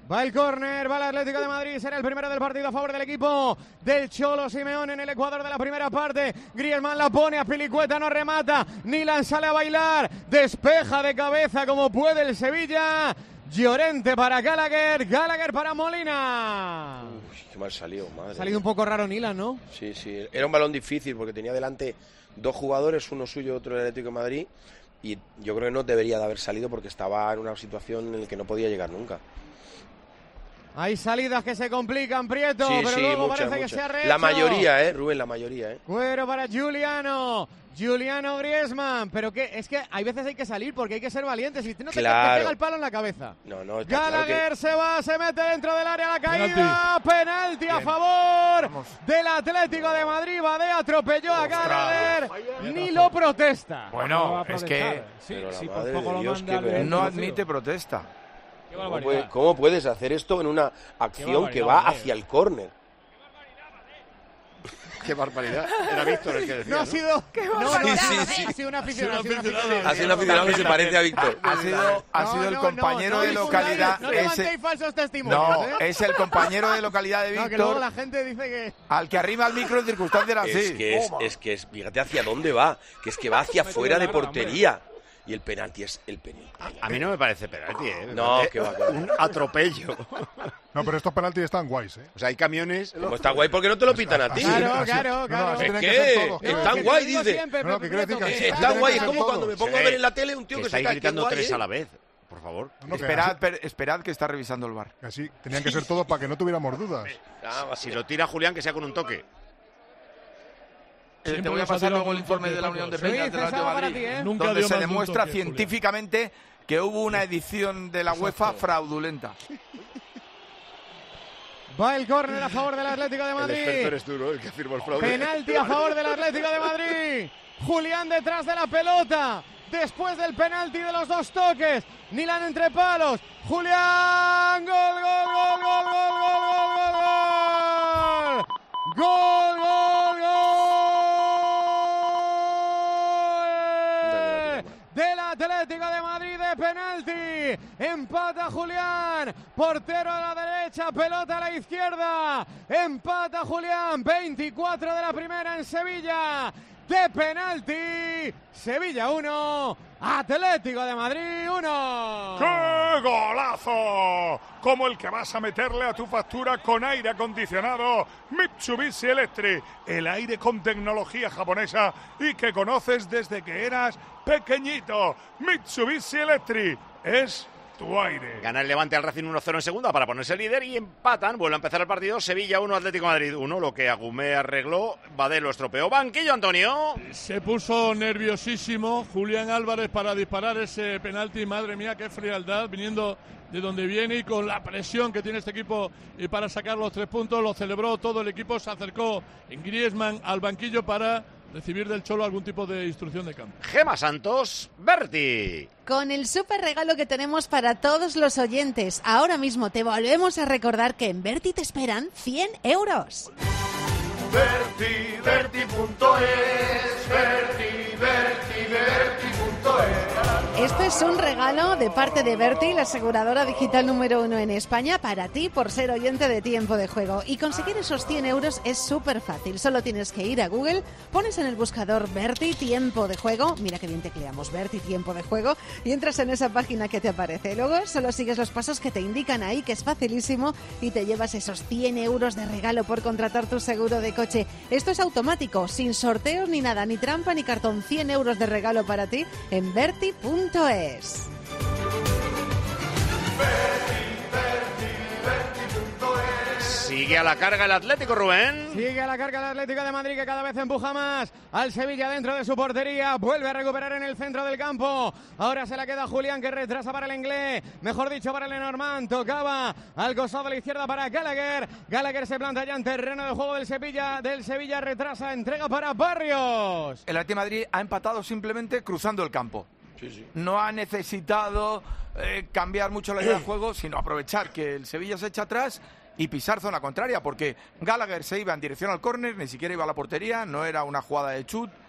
Speaker 22: Va el córner, va el Atlético de Madrid, será el primero del partido a favor del equipo del Cholo Simeone en el Ecuador de la primera parte. Griezmann la pone, a Pilicueta no remata, Nilan sale a bailar, despeja de cabeza como puede el Sevilla. Llorente para Gallagher, Gallagher para Molina.
Speaker 12: Uy, qué mal salió, madre.
Speaker 22: Ha salido un poco raro Nilan, ¿no?
Speaker 12: Sí, era un balón difícil porque tenía delante dos jugadores, uno suyo y otro del Atlético de Madrid, y yo creo que no debería de haber salido porque estaba en una situación en la que no podía llegar nunca.
Speaker 22: Hay salidas que se complican, Prieto, pero luego parece que se ha rehecho.
Speaker 12: La mayoría, Rubén, la mayoría,
Speaker 22: Cuero para Giuliano Griezmann, pero es que hay veces hay que salir porque hay que ser valientes, si no te pega el palo en la cabeza.
Speaker 12: No,
Speaker 22: Gallagher se va, se mete dentro del área, la caída, penalti a favor del Atlético de Madrid. Badé atropelló a Gallagher, ni lo protesta.
Speaker 21: Bueno, es que
Speaker 3: por poco lo manda,
Speaker 21: no admite protesta.
Speaker 12: ¿Cómo puedes hacer esto en una acción que va hacia el córner?
Speaker 1: Qué barbaridad. Era Víctor el que decía.
Speaker 22: No ha sido.
Speaker 12: Sí.
Speaker 22: Ha sido un aficionado.
Speaker 12: Ha sido un aficionado que se parece a Víctor.
Speaker 21: Ha sido el compañero de localidad.
Speaker 22: No levantéis falsos testimonios.
Speaker 21: No, es el compañero de localidad de Víctor.
Speaker 22: Que luego la gente dice que.
Speaker 21: Al que arrima el micro en circunstancias así.
Speaker 12: Es que fíjate hacia dónde va. Que es que va hacia fuera de portería. Y el penalti es el penalti.
Speaker 1: A mí no me parece penalti,
Speaker 12: No, que va.
Speaker 1: Un atropello.
Speaker 2: No, pero estos penaltis están guays,
Speaker 1: O sea, hay camiones...
Speaker 12: Como está guay, ¿por qué no te lo pitan a ti?
Speaker 22: Claro.
Speaker 12: Es que están guay, dice. Están guay, es como cuando me pongo a ver en la tele un tío que se cae.
Speaker 1: Gritando tres a la vez. Por favor.
Speaker 21: Esperad que está revisando el VAR.
Speaker 2: Así tenían que ser todos para que no tuviéramos dudas.
Speaker 1: Si lo tira Julián, que sea con un toque.
Speaker 21: Te voy a pasar luego el informe de la Unión de Peñas del Atlético de Madrid, donde se demuestra científicamente que hubo una edición de la UEFA fraudulenta.
Speaker 22: Va el córner a favor del Atlético de Madrid.
Speaker 1: El experto eres tú, ¿no? El que firmó el fraude.
Speaker 22: Penalti a favor del Atlético de Madrid. Julián detrás de la pelota. Después del penalti de los dos toques. Nilan entre palos. Julián. Gol. Del Atlético de Madrid de penalti. Empata Julián. Portero a la derecha, pelota a la izquierda. Empata Julián. 24 de la primera en Sevilla. De penalti. Sevilla 1, Atlético de Madrid 1.
Speaker 2: ¡Qué golazo! Como el que vas a meterle a tu factura con aire acondicionado Mitsubishi Electric. El aire con tecnología japonesa y que conoces desde que eras pequeñito. Mitsubishi Electric es tu aire.
Speaker 1: Gana el Levante al Racing 1-0 en segunda para ponerse líder y empatan. Vuelve a empezar el partido. Sevilla 1, Atlético de Madrid 1. Lo que Agumé arregló, Badé lo estropeó. Banquillo, Antonio.
Speaker 13: Se puso nerviosísimo Julián Álvarez para disparar ese penalti. Madre mía, qué frialdad, viniendo de donde viene y con la presión que tiene este equipo y para sacar los 3 puntos. Lo celebró todo el equipo. Se acercó en Griezmann al banquillo para recibir del Cholo algún tipo de instrucción de campo.
Speaker 1: Gema Santos, Berti.
Speaker 8: Con el súper regalo que tenemos para todos los oyentes. Ahora mismo te volvemos a recordar que en Berti te esperan 100 euros.
Speaker 9: Berti.es, Berti.es.
Speaker 8: Este es un regalo de parte de Berti, la aseguradora digital número 1 en España, para ti por ser oyente de Tiempo de Juego. Y conseguir esos 100 euros es súper fácil. Solo tienes que ir a Google, pones en el buscador Berti Tiempo de Juego, mira qué bien tecleamos, Berti Tiempo de Juego, y entras en esa página que te aparece. Luego solo sigues los pasos que te indican ahí, que es facilísimo, y te llevas esos 100 euros de regalo por contratar tu seguro de coche. Esto es automático, sin sorteos ni nada, ni trampa ni cartón. 100 euros de regalo para ti en Berti.es.
Speaker 1: Sigue a la carga el Atlético, Rubén.
Speaker 22: Sigue a la carga el Atlético de Madrid, que cada vez empuja más al Sevilla dentro de su portería. Vuelve a recuperar en el centro del campo. Ahora se la queda Julián, que retrasa para el inglés. Mejor dicho, para el Lenormand. Tocaba al costado de la izquierda para Gallagher. Gallagher se planta ya en terreno de juego del Sevilla. Retrasa, entrega para Barrios.
Speaker 21: El Atlético de Madrid ha empatado simplemente cruzando el campo. Sí. No ha necesitado cambiar mucho la idea del juego, sino aprovechar que el Sevilla se echa atrás y pisar zona contraria, porque Gallagher se iba en dirección al córner, ni siquiera iba a la portería, no era una jugada de chut,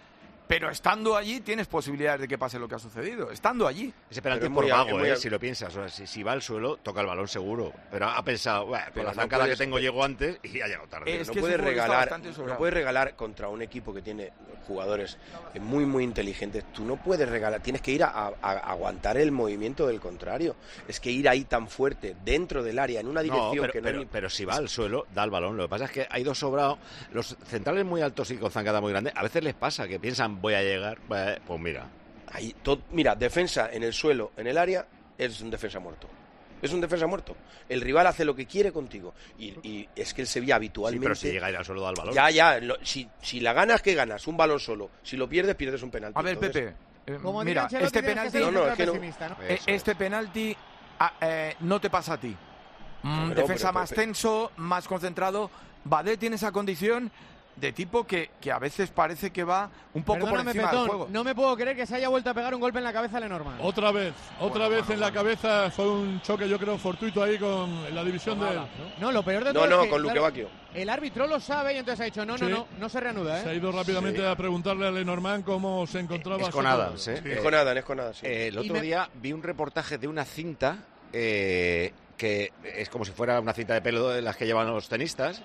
Speaker 21: Pero estando allí tienes posibilidades de que pase lo que ha sucedido. Estando allí.
Speaker 1: Ese penalti es por vago, si lo piensas. O sea, si va al suelo, toca el balón seguro. Pero ha pensado, con la zancada que tengo llego antes y ha llegado tarde.
Speaker 12: No puedes regalar contra un equipo que tiene jugadores muy, muy inteligentes. Tú no puedes regalar. Tienes que ir a aguantar el movimiento del contrario. Es que ir ahí tan fuerte, dentro del área, en una dirección
Speaker 1: pero si va al suelo, da el balón. Lo que pasa es que ha ido sobrado. Los centrales muy altos y con zancada muy grande, a veces les pasa que piensan, voy a llegar, pues mira.
Speaker 12: Mira, defensa en el suelo, en el área, es un defensa muerto. Es un defensa muerto. El rival hace lo que quiere contigo. Y es que el Sevilla habitualmente...
Speaker 1: Sí, pero si llega a ir al suelo, da el balón.
Speaker 12: Si la ganas, ¿qué ganas? Un balón solo. Si lo pierdes, pierdes un penalti.
Speaker 21: A ver,
Speaker 12: entonces...
Speaker 21: Pepe, mira, este penalti... Este penalti no te pasa a ti. Defensa más tenso, más concentrado. Badé tiene esa condición de tipo que a veces parece que va un poco por encima del juego.
Speaker 22: No me puedo creer que se haya vuelto a pegar un golpe en la cabeza a Lenormand.
Speaker 13: Otra vez en la cabeza. Fue un choque, yo creo, fortuito ahí con la división de...
Speaker 22: No, lo peor de todo es que
Speaker 12: con Luque Bacchio.
Speaker 22: El árbitro lo sabe y entonces ha dicho no se reanuda.
Speaker 13: Se ha ido rápidamente a preguntarle a Lenormand cómo se encontraba.
Speaker 1: Es con Adams,
Speaker 12: Es con Adams, sí.
Speaker 1: El otro día vi un reportaje de una cinta que es como si fuera una cinta de pelo de las que llevan los tenistas,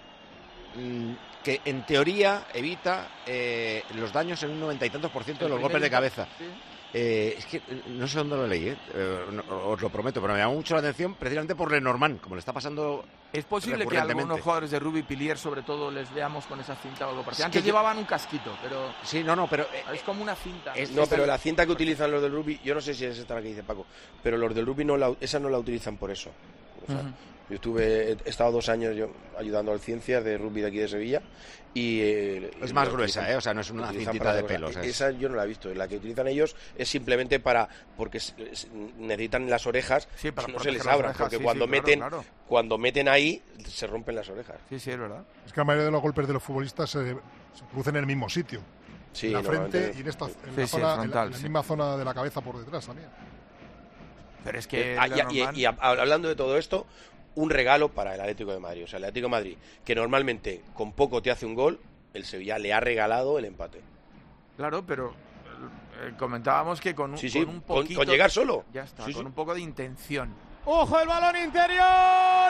Speaker 1: que en teoría evita los daños en un 90 y tantos % de los golpes de cabeza. Sí. Es que no sé dónde lo leí, os lo prometo, pero me llamó mucho la atención precisamente por Lenormand, como le está pasando.
Speaker 21: Es posible que algunos jugadores de rugby, Pilier sobre todo, les veamos con esa cinta o algo parecido. Antes llevaban un casquito, pero...
Speaker 1: Sí, pero...
Speaker 21: es como una cinta.
Speaker 12: Pero la cinta que utilizan los del rugby, yo no sé si es esta la que dice Paco, pero los del rugby esa no la utilizan por eso. O sea, yo he estado 2 años ayudando al Ciencias de rugby de aquí de Sevilla y...
Speaker 1: es más gruesa, o sea, no es una cintita de pelos.
Speaker 12: Esa yo no la he visto. La que utilizan ellos es simplemente porque necesitan las orejas, para no se les abran, porque cuando meten ahí se rompen las orejas.
Speaker 21: Sí, es verdad.
Speaker 2: Es que la mayoría de los golpes de los futbolistas se producen en el mismo sitio.
Speaker 12: Sí,
Speaker 2: en la frente y en la misma zona de la cabeza por detrás también.
Speaker 21: Pero es que...
Speaker 12: y hablando de todo esto, un regalo para el Atlético de Madrid. O sea, el Atlético de Madrid, que normalmente con poco te hace un gol, el Sevilla le ha regalado el empate.
Speaker 21: Claro, pero comentábamos que con un poquito...
Speaker 12: Con llegar solo.
Speaker 21: Ya está, con un poco de intención.
Speaker 22: ¡Ojo el balón interior!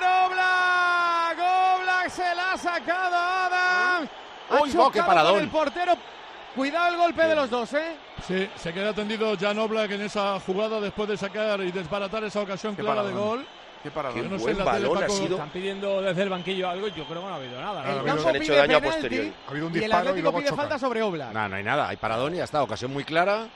Speaker 22: ¡Oblak se la ha sacado Adam!
Speaker 1: ¡Uy, qué paradón!
Speaker 22: El portero... Cuidado el golpe de los dos,
Speaker 13: Sí, se queda tendido Jan Oblak en esa jugada después de sacar y desbaratar esa ocasión clara de gol.
Speaker 21: Qué paradón.
Speaker 12: No buen balón ha sido.
Speaker 3: Están pidiendo desde el banquillo algo, yo creo que no ha habido nada.
Speaker 22: El campo
Speaker 12: han hecho daño a posteriori.
Speaker 2: Ha habido un
Speaker 22: y el Atlético pide falta sobre Oblak.
Speaker 1: No hay nada, hay paradón y ya está, ocasión muy clara.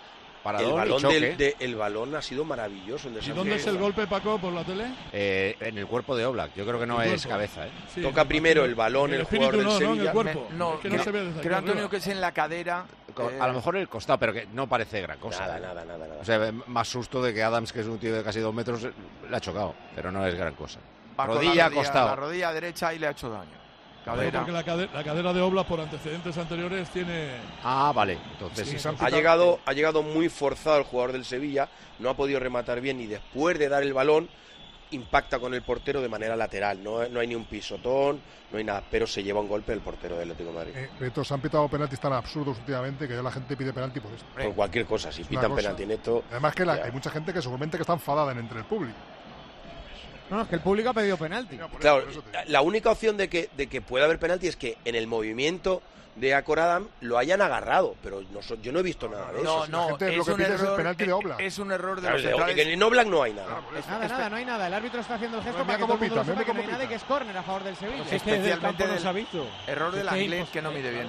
Speaker 12: El balón ha sido maravilloso.
Speaker 13: ¿Y dónde es el golpe, Paco, por la tele?
Speaker 1: En el cuerpo de Oblak. Yo creo que no es cabeza.
Speaker 12: Sí, toca primero el balón, el jugador del Sevilla.
Speaker 13: En el cuerpo.
Speaker 21: Creo, Antonio, que es en la cadera.
Speaker 1: A lo mejor en el costado, pero que no parece gran cosa.
Speaker 12: Nada.
Speaker 1: O sea, más susto de que Adams, que es un tío de casi 2 metros, le ha chocado. Pero no es gran cosa.
Speaker 21: Rodilla, costado. La rodilla derecha y le ha hecho daño.
Speaker 13: Porque la cadera de Oblak por antecedentes anteriores tiene...
Speaker 1: Vale. Entonces
Speaker 12: ha llegado muy forzado el jugador del Sevilla, no ha podido rematar bien y después de dar el balón impacta con el portero de manera lateral. No hay ni un pisotón, no hay nada, pero se lleva un golpe el portero del Atlético de Madrid.
Speaker 2: Beto, se han pitado penaltis tan absurdos últimamente que ya la gente pide penalti por esto.
Speaker 12: Por cualquier cosa, si pitan penalti en esto...
Speaker 2: Además que hay mucha gente que seguramente que está enfadada entre el público.
Speaker 22: No, es que el público ha pedido penalti.
Speaker 12: Claro, la única opción de que pueda haber penalti es que en el movimiento de Acoradam lo hayan agarrado, pero yo no he visto nada de eso.
Speaker 21: No, es un error, penalti de Oblak. Es un error de los centrales.
Speaker 12: Que en Oblak no hay nada.
Speaker 22: No hay nada. El árbitro está haciendo el gesto para que todo el mundo sepa que no hay nada y que es córner a favor del Sevilla.
Speaker 3: Es que desde el campo no se ha visto.
Speaker 21: Error del inglés que no mide bien.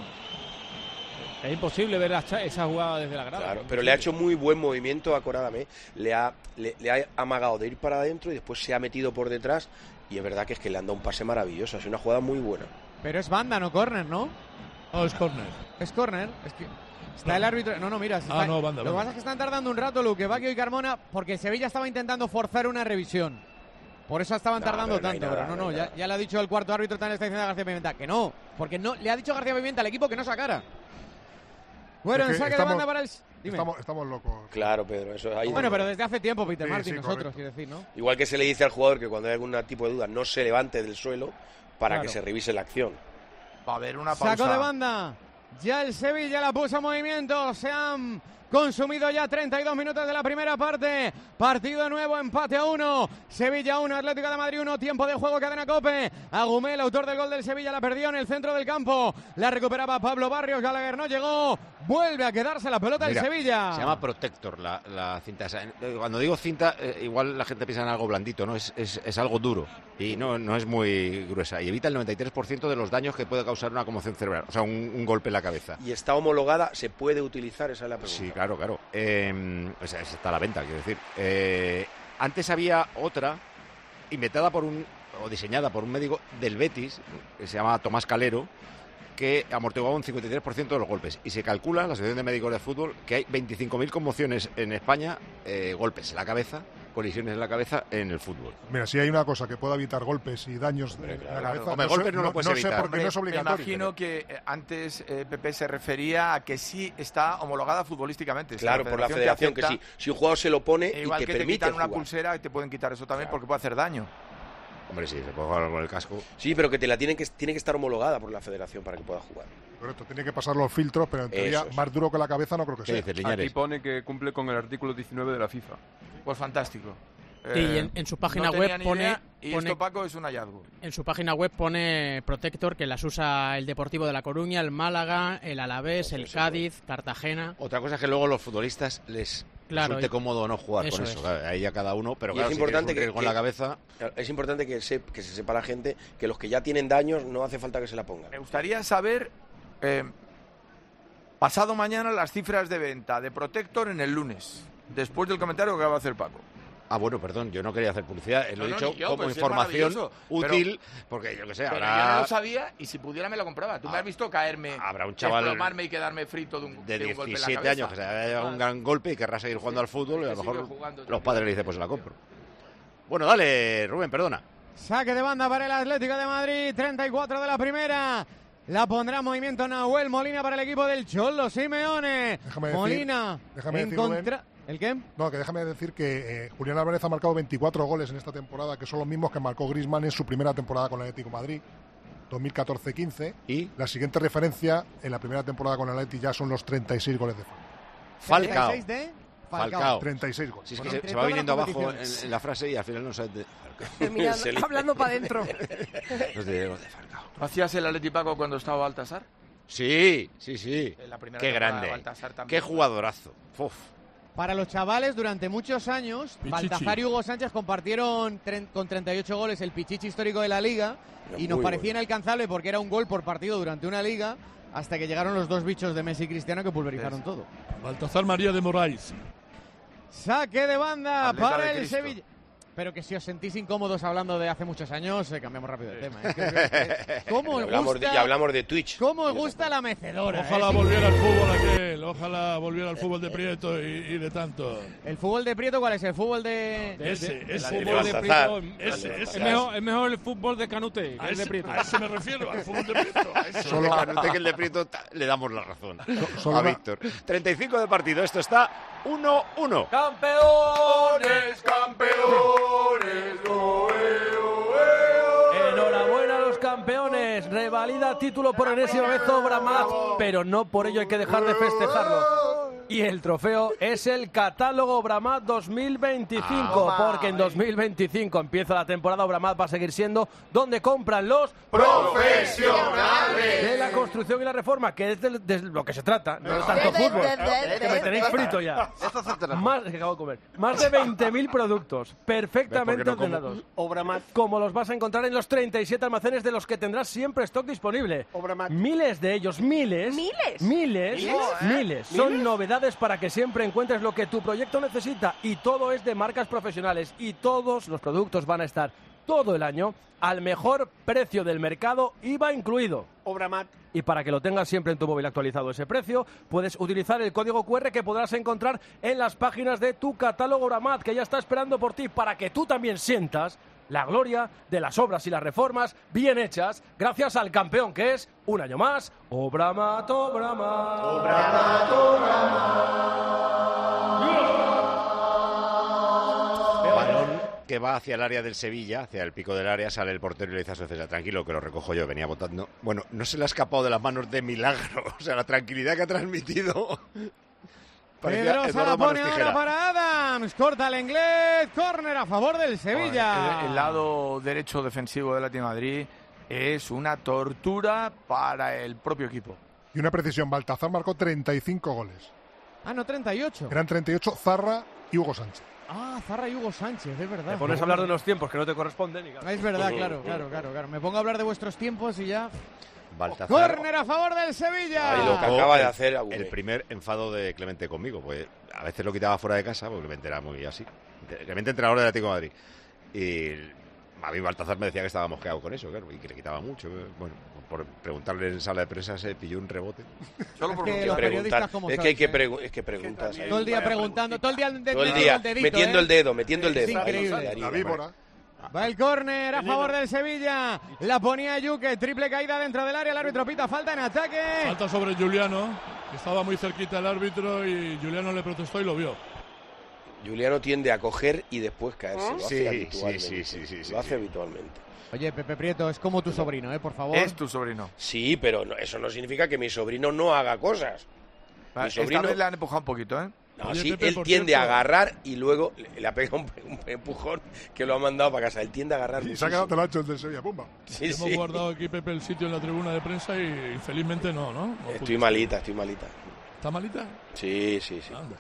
Speaker 3: Es imposible ver esa jugada desde la grada.
Speaker 12: Claro, pero le ha hecho muy buen movimiento a Coradame. Le ha amagado de ir para adentro y después se ha metido por detrás. Y es verdad que le han dado un pase maravilloso. Es una jugada muy buena.
Speaker 22: Pero es banda, no córner, ¿no?
Speaker 13: No, es córner.
Speaker 22: Es córner. Es que está el árbitro... No, mira.
Speaker 13: Banda.
Speaker 22: Lo que pasa es que están tardando un rato Luque Bacchio y Carmona porque Sevilla estaba intentando forzar una revisión. Por eso estaban tardando tanto. Pero ya le ha dicho el cuarto árbitro, también le está diciendo a García Pimienta que no. Porque no le ha dicho García Pimienta al equipo que no sacara. Bueno, el saque de banda para el...
Speaker 2: Estamos locos.
Speaker 12: Claro, Pedro, eso ahí.
Speaker 22: Bueno, pero desde hace tiempo, Peter Martin, nosotros, quiero decir, ¿no?
Speaker 12: Igual que se le dice al jugador que cuando hay algún tipo de duda no se levante del suelo para que se revise la acción.
Speaker 21: Va a haber una pausa.
Speaker 22: Saco de banda. Ya el Sevilla la puso en movimiento. Se han consumido ya 32 minutos de la primera parte. Partido nuevo, empate a 1. Sevilla 1, Atlético de Madrid 1. Tiempo de juego, cadena COPE. Agumé, el autor del gol del Sevilla, la perdió en el centro del campo. La recuperaba Pablo Barrios. Gallagher no llegó. Vuelve a quedarse la pelota el Sevilla.
Speaker 1: Se llama Protector la cinta. Cuando digo cinta, igual la gente piensa en algo blandito, ¿no? Es algo duro y no es muy gruesa. Y evita el 93% de los daños que puede causar una conmoción cerebral. O sea, un golpe en la cabeza.
Speaker 12: ¿Y está homologada? ¿Se puede utilizar? Esa es la pregunta.
Speaker 1: Sí, claro. O sea, está a la venta, quiero decir. Antes había otra inventada o diseñada por un médico del Betis, que se llama Tomás Calero, que amortiguaba un 53% de los golpes. Y se calcula, la Asociación de Médicos de Fútbol, que hay 25.000 conmociones en España, golpes en la cabeza, colisiones en la cabeza en el fútbol.
Speaker 2: Mira, si hay una cosa que pueda evitar golpes y daños en la cabeza...
Speaker 1: Hombre, golpes no lo puedes evitar.
Speaker 2: No sé por qué no es obligatorio.
Speaker 21: Me imagino que antes Pepe se refería a que sí está homologada futbolísticamente.
Speaker 12: Claro, por la federación, que sí. Si un jugador se lo pone
Speaker 21: igual
Speaker 12: y que
Speaker 21: te
Speaker 12: permite
Speaker 21: quitan una
Speaker 12: jugar.
Speaker 21: pulsera y te pueden quitar eso también porque puede hacer daño.
Speaker 1: Hombre, sí, se puede jugar con el casco.
Speaker 12: Sí, pero que tiene que estar homologada por la federación para que pueda jugar.
Speaker 2: Correcto, tiene que pasar los filtros, pero en teoría más duro que la cabeza no creo que sea.
Speaker 21: Aquí pone que cumple con el artículo 19 de la FIFA. Pues fantástico.
Speaker 10: Y en su página web pone...
Speaker 21: esto, Paco, es un hallazgo.
Speaker 10: En su página web pone Protector, que las usa el Deportivo de La Coruña, el Málaga, el Alavés, el Cádiz, Cartagena.
Speaker 1: Otra cosa es que luego los futbolistas les resulte cómodo no jugar con eso. Claro, ahí a cada uno, pero claro,
Speaker 12: es importante
Speaker 1: si con la cabeza...
Speaker 12: Es importante que se sepa la gente que los que ya tienen daños no hace falta que se la pongan.
Speaker 21: Me gustaría saber, pasado mañana, las cifras de venta de Protector en el lunes, después del comentario que va a hacer Paco.
Speaker 1: Ah, bueno, perdón, yo no quería hacer publicidad, lo he dicho como información útil, porque yo que sé,
Speaker 21: pero yo no lo sabía y si pudiera me lo compraba. Tú me has visto caerme,
Speaker 1: habrá un chaval
Speaker 21: desplomarme y quedarme frito de un golpe en la cabeza.
Speaker 1: 17 años que se haya llevado un gran golpe y querrá seguir jugando al fútbol y a lo mejor los padres le dicen, pues se la compro. Bueno, dale, Rubén, perdona.
Speaker 22: Saque de banda para el Atlético de Madrid, 34 de la primera. La pondrá en movimiento Nahuel Molina para el equipo del Cholo Simeone.
Speaker 2: Molina
Speaker 22: encontra... ¿El qué?
Speaker 2: No, que déjame decir que Julián Álvarez ha marcado 24 goles en esta temporada, que son los mismos que marcó Griezmann en su primera temporada con el Atlético de Madrid, 2014-15.
Speaker 1: ¿Y?
Speaker 2: La siguiente referencia en la primera temporada con el Atlético ya son los 36 goles de
Speaker 1: Falcao.
Speaker 22: 36 de
Speaker 1: Falcao.
Speaker 2: 36 goles.
Speaker 1: Si es que se va viniendo abajo en la frase y al final no sabes de
Speaker 24: Falcao. Hablando para adentro.
Speaker 1: Los de Falcao.
Speaker 21: ¿Hacías el Atleti, Paco, cuando estaba Baltasar?
Speaker 1: Sí.
Speaker 21: Qué
Speaker 1: grande. Qué jugadorazo. Uf.
Speaker 22: Para los chavales, durante muchos años, Pichichi. Baltazar y Hugo Sánchez compartieron con 38 goles el Pichichi histórico de la Liga y nos parecía inalcanzable porque era un gol por partido durante una Liga hasta que llegaron los dos bichos de Messi y Cristiano que pulverizaron todo.
Speaker 13: Baltazar María de Moraes.
Speaker 22: Saque de banda
Speaker 21: Atleta
Speaker 22: para
Speaker 21: de
Speaker 22: el
Speaker 21: Cristo.
Speaker 22: Sevilla. Pero que si os sentís incómodos hablando de hace muchos años, cambiamos rápido de tema. ¿Cómo os gusta?
Speaker 12: Ya hablamos de Twitch.
Speaker 22: ¿Cómo os gusta la mecedora?
Speaker 13: Ojalá volviera al fútbol aquel, ojalá volviera al fútbol de Prieto y de tanto.
Speaker 22: ¿El fútbol de Prieto cuál es? ¿El fútbol de...?
Speaker 13: Ese.
Speaker 3: fútbol de Prieto. Es mejor el fútbol de Canute que el de Prieto.
Speaker 13: A ese me refiero, al fútbol de Prieto.
Speaker 1: Solo a Canute que el de Prieto le damos la razón. A Víctor. 35 de partido, esto está 1-1.
Speaker 21: ¡Campeones!
Speaker 5: Enhorabuena a los campeones. Revalida título por enésima vez Obramat, pero no por ello hay que dejar de festejarlo. Y el trofeo es el catálogo Obramat 2025, porque en 2025 empieza la temporada. Obramat va a seguir siendo donde compran los
Speaker 9: profesionales
Speaker 5: de la construcción y la reforma, que es de lo que se trata, no es tanto fútbol. Que me tenéis frito ya. Más de 20.000 productos perfectamente ordenados.
Speaker 9: Obramat.
Speaker 5: Como los vas a encontrar en los 37 almacenes de los que tendrás siempre stock disponible.
Speaker 9: Obramat.
Speaker 5: Miles de ellos, miles. Son novedades para que siempre encuentres lo que tu proyecto necesita, y todo es de marcas profesionales, y todos los productos van a estar todo el año al mejor precio del mercado, IVA incluido.
Speaker 9: Obramat.
Speaker 5: Y para que lo tengas siempre en tu móvil actualizado ese precio, puedes utilizar el código QR que podrás encontrar en las páginas de tu catálogo Obramat, que ya está esperando por ti, para que tú también sientas la gloria de las obras y las reformas bien hechas, gracias al campeón que es, un año más, Obramat, Obramat.
Speaker 9: Obramat, Obramat.
Speaker 1: que va hacia el área del Sevilla, hacia el pico del área, sale el portero y le dice a su defensa, tranquilo, que lo recojo yo, venía botando. Bueno, no se le ha escapado de las manos de milagro. O sea, la tranquilidad que ha transmitido...
Speaker 22: Pedrosa la pone ahora para Adams, corta el inglés, córner a favor del Sevilla.
Speaker 21: El lado derecho defensivo del Atlético de Madrid es una tortura para el propio equipo.
Speaker 2: Y una precisión, Baltazar marcó 35 goles.
Speaker 22: Ah, no, 38.
Speaker 2: Eran 38 Zarra y Hugo Sánchez.
Speaker 22: Ah, Zarra y Hugo Sánchez, es verdad.
Speaker 5: Te pones a hablar de los tiempos que no te corresponden.
Speaker 22: Es verdad, claro. Me pongo a hablar de vuestros tiempos y ya...
Speaker 1: Baltazar.
Speaker 22: Córner a favor del Sevilla.
Speaker 12: Ahí lo que acaba de hacer Agüero.
Speaker 1: El primer enfado de Clemente conmigo, pues a veces lo quitaba fuera de casa, porque Clemente era muy así. Clemente, entrenador del Atlético de Madrid. Y a mí Baltazar me decía que estaba mosqueado con eso, claro, y que le quitaba mucho. Bueno, por preguntarle en sala de prensa se pilló un rebote.
Speaker 22: Solo por preguntar.
Speaker 12: Es que preguntas.
Speaker 22: Todo el día preguntando, todo el
Speaker 12: día
Speaker 22: dedito,
Speaker 12: metiendo el dedo.
Speaker 22: Es increíble.
Speaker 2: La víbora.
Speaker 22: Va el córner a favor del Sevilla. La ponía Yuque, triple caída dentro del área. El árbitro pita falta en ataque.
Speaker 13: Falta sobre Juliano. Estaba muy cerquita el árbitro y Juliano le protestó y lo vio.
Speaker 12: Juliano tiende a coger y después caerse. Lo hace habitualmente.
Speaker 1: Sí,
Speaker 12: lo hace habitualmente.
Speaker 22: Oye, Pepe Prieto, es como tu sobrino, por favor.
Speaker 21: Es tu sobrino.
Speaker 12: Sí, pero eso no signinica que mi sobrino no haga cosas. Mi sobrino...
Speaker 21: Esta vez le han empujado un poquito, ¿eh?
Speaker 12: No, oye, sí, Pepe, él tiende a agarrar y luego le ha pegado un empujón que lo ha mandado para casa. Él tiende a agarrar.
Speaker 2: Y se ha quedado telacho el del Sevilla, pumba.
Speaker 13: Hemos guardado aquí, Pepe, el sitio en la tribuna de prensa y felizmente no.
Speaker 12: Estoy malita.
Speaker 13: ¿Está malita?
Speaker 12: Sí.
Speaker 13: Anda.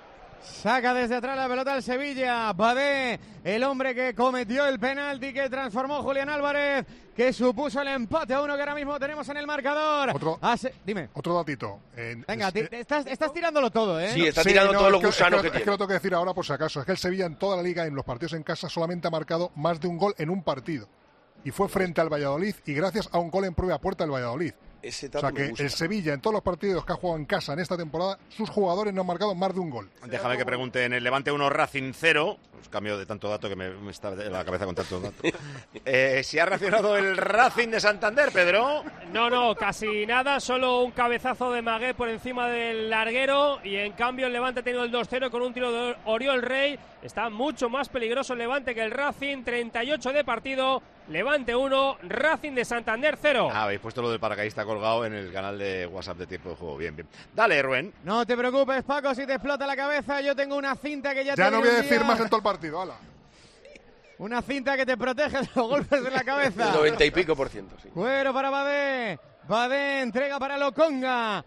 Speaker 22: Saca desde atrás la pelota al Sevilla. Badé, el hombre que cometió el penalti que transformó Julián Álvarez, que supuso el empate a 1 que ahora mismo tenemos en el marcador. Dime.
Speaker 2: Otro datito.
Speaker 22: Venga, estás tirándolo todo, ¿eh?
Speaker 12: Sí, está tirando todos los gusanos que tiene.
Speaker 2: Es que lo tengo que decir ahora por si acaso. Es que el Sevilla en toda la liga, en los partidos en casa, solamente ha marcado más de un gol en un partido. Y fue frente al Valladolid y gracias a un gol en propia puerta del Valladolid. O sea que el Sevilla, en todos los partidos que ha jugado en casa en esta temporada, sus jugadores no han marcado más de un gol.
Speaker 1: Déjame que pregunte en el Levante 1, Racing 0. Pues cambio de tanto dato que me está en la cabeza con tanto dato. ¿Si ha reaccionado el Racing de Santander, Pedro?
Speaker 23: No, casi nada. Solo un cabezazo de Magué por encima del larguero. Y en cambio el Levante ha tenido el 2-0 con un tiro de Oriol Rey. Está mucho más peligroso el Levante que el Racing. 38 de partido. Levante 1, Racing de Santander 0.
Speaker 1: Habéis puesto lo del paracaidista colgado en el canal de WhatsApp de Tiempo de Juego. Bien. Dale, Rubén.
Speaker 22: No te preocupes, Paco, si te explota la cabeza. Yo tengo una cinta que ya
Speaker 2: no voy a decir más en todo el partido, hala.
Speaker 22: Una cinta que te protege de los golpes de la cabeza.
Speaker 12: 90 y pico %, sí.
Speaker 22: Cuero para Badé entrega para Lokonga.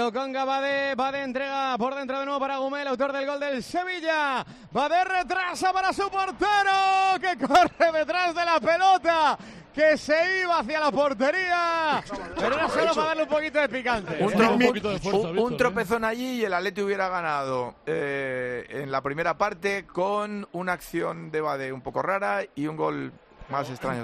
Speaker 22: Badé entrega por dentro de nuevo para Gumel, autor del gol del Sevilla. Badé retrasa para su portero, que corre detrás de la pelota, que se iba hacia la portería. Pero era solo para darle un poquito de picante.
Speaker 21: Un tropezón allí y el Atleti hubiera ganado en la primera parte con una acción de Badé un poco rara y un gol más extraño.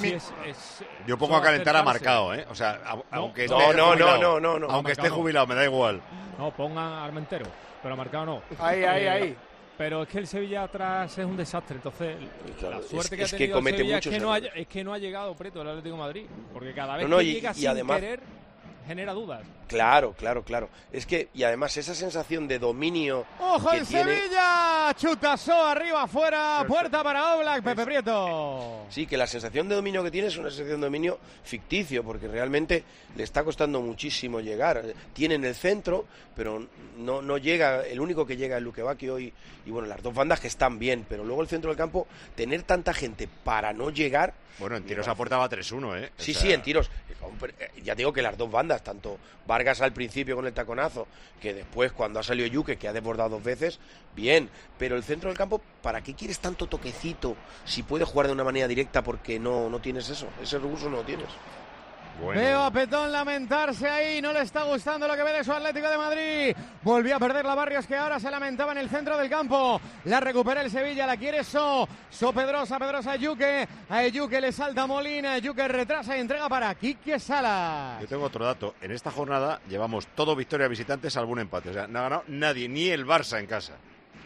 Speaker 1: Yo pongo a calentar a Marcao, O sea, aunque esté jubilado, me da igual.
Speaker 3: No, pongan a Armentero, pero a Marcao no.
Speaker 5: Ahí.
Speaker 3: Pero es que el Sevilla atrás es un desastre, entonces la suerte que ha tenido
Speaker 12: comete
Speaker 3: el Sevilla
Speaker 12: es
Speaker 3: que no ha llegado Preto el Atlético de Madrid, porque cada vez
Speaker 12: que
Speaker 3: llega sin
Speaker 12: además,
Speaker 3: querer genera dudas.
Speaker 12: Claro. Es que, y además esa sensación de dominio.
Speaker 22: ¡Ojo
Speaker 12: que
Speaker 22: el
Speaker 12: tiene...
Speaker 22: Sevilla! Chutasó arriba, afuera, puerta para Oblak, Pepe Prieto.
Speaker 12: Sí, que la sensación de dominio que tiene es una sensación de dominio ficticio, porque realmente le está costando muchísimo llegar. Tienen el centro, pero no llega, el único que llega es Luque Bacchio y bueno, las dos bandas que están bien, pero luego el centro del campo, tener tanta gente para no llegar...
Speaker 1: Bueno, en tiros a puerta va 3-1,
Speaker 12: Sí, en tiros. Ya digo que las dos bandas, tanto Vargas al principio con el taconazo, que después cuando ha salido Yuque, que ha desbordado 2 veces, bien. Pero el centro del campo, ¿para qué quieres tanto toquecito si puedes jugar de una manera directa porque no tienes eso? Ese recurso no lo tienes.
Speaker 22: Bueno. Veo a Petón lamentarse ahí, no le está gustando lo que ve de su Atlético de Madrid. Volvió a perder la Barrios, que ahora se lamentaba en el centro del campo. La recupera el Sevilla, la quiere So Pedrosa a Yuque. A Yuque le salta Molina, Yuque retrasa y entrega para Quique Salas.
Speaker 1: Yo tengo otro dato, en esta jornada llevamos todo victoria visitantes salvo un empate. O sea, no ha ganado nadie, ni el Barça en casa.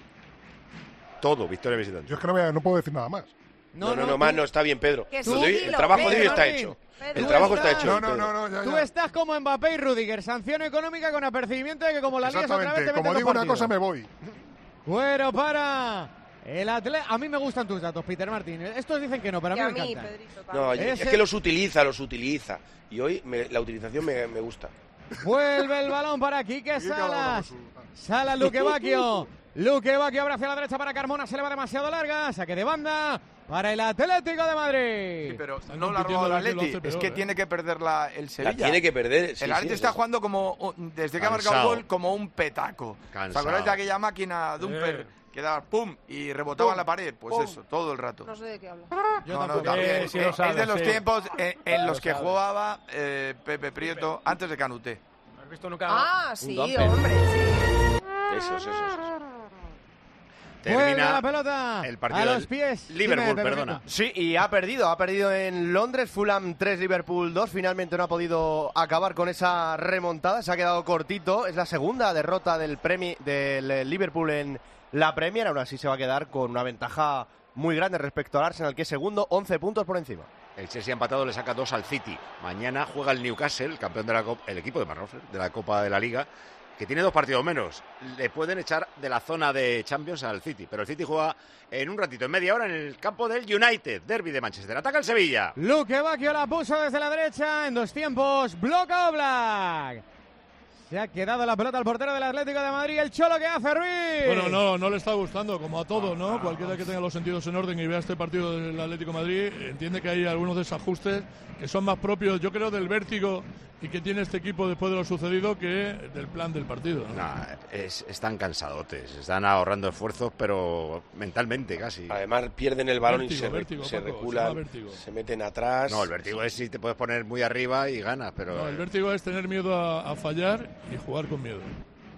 Speaker 1: Todo victoria visitante.
Speaker 2: Yo es que no puedo decir nada más.
Speaker 12: No, está bien, Pedro. El trabajo de hoy está hecho. El trabajo está hecho.
Speaker 2: No.
Speaker 22: Tú estás como Mbappé y Rüdiger, sanción económica con apercibimiento de que como la lías otra vez te
Speaker 2: como digo una cosa me voy.
Speaker 22: Bueno, para A mí me gustan tus datos, Peter Martín. Estos dicen que no, pero a mí me encantan.
Speaker 12: No, es que los utiliza. Y hoy la utilización me gusta.
Speaker 22: Vuelve el balón para Quique Salas. Salas, Luque Bacchio. Luque Bacchio abre hacia la derecha para Carmona. Se le va demasiado larga. Saque de banda para el Atlético de Madrid.
Speaker 21: Sí, pero no la ha robado el Atleti. Es que tiene que perder el Sevilla.
Speaker 12: La tiene que perder.
Speaker 21: El Atleti está jugando como, desde que ha marcado el gol, como un petaco. ¿Os acordáis de aquella máquina Dumper? Que daba pum y rebotaba en la pared, pues eso, todo el rato.
Speaker 24: No sé de qué habla.
Speaker 21: También. Es de los tiempos en los que jugaba Pepe Prieto antes de Canuté.
Speaker 23: ¿No has visto nunca?
Speaker 24: Ah, sí, hombre, sí.
Speaker 12: Eso.
Speaker 1: Termina
Speaker 22: la pelota
Speaker 1: el partido
Speaker 22: a los pies.
Speaker 1: Liverpool, perdona.
Speaker 4: Sí, y ha perdido en Londres. Fulham 3, Liverpool 2. Finalmente no ha podido acabar con esa remontada, se ha quedado cortito. Es la segunda derrota del Liverpool en la Premier. Aún así se va a quedar con una ventaja muy grande respecto al Arsenal, que es segundo, 11 puntos por encima.
Speaker 1: El Chelsea empatado, le saca 2 al City. Mañana juega el Newcastle, campeón de el equipo de Marrofler, de la Copa de la Liga, que tiene 2 partidos menos. Le pueden echar de la zona de Champions al City, pero el City juega en un ratito, en media hora, en el campo del United, derbi de Manchester. Ataca el Sevilla.
Speaker 22: Luque Bacchio la puso desde la derecha en 2 tiempos. Bloca Oblak. Se ha quedado la pelota al portero del Atlético de Madrid. El Cholo que hace Ruiz.
Speaker 13: Bueno, no le está gustando, como a todo, ¿no? Cualquiera que tenga los sentidos en orden y vea este partido del Atlético de Madrid entiende que hay algunos desajustes que son más propios, yo creo, del vértigo y que tiene este equipo después de lo sucedido que del plan del partido, ¿no?
Speaker 1: Están cansadotes, están ahorrando esfuerzos, pero mentalmente casi.
Speaker 12: Además pierden el balón
Speaker 13: vértigo,
Speaker 12: y se reculan, se meten atrás.
Speaker 1: No, el vértigo es si te puedes poner muy arriba y ganas, pero...
Speaker 13: No, el vértigo es tener miedo a fallar y jugar con miedo.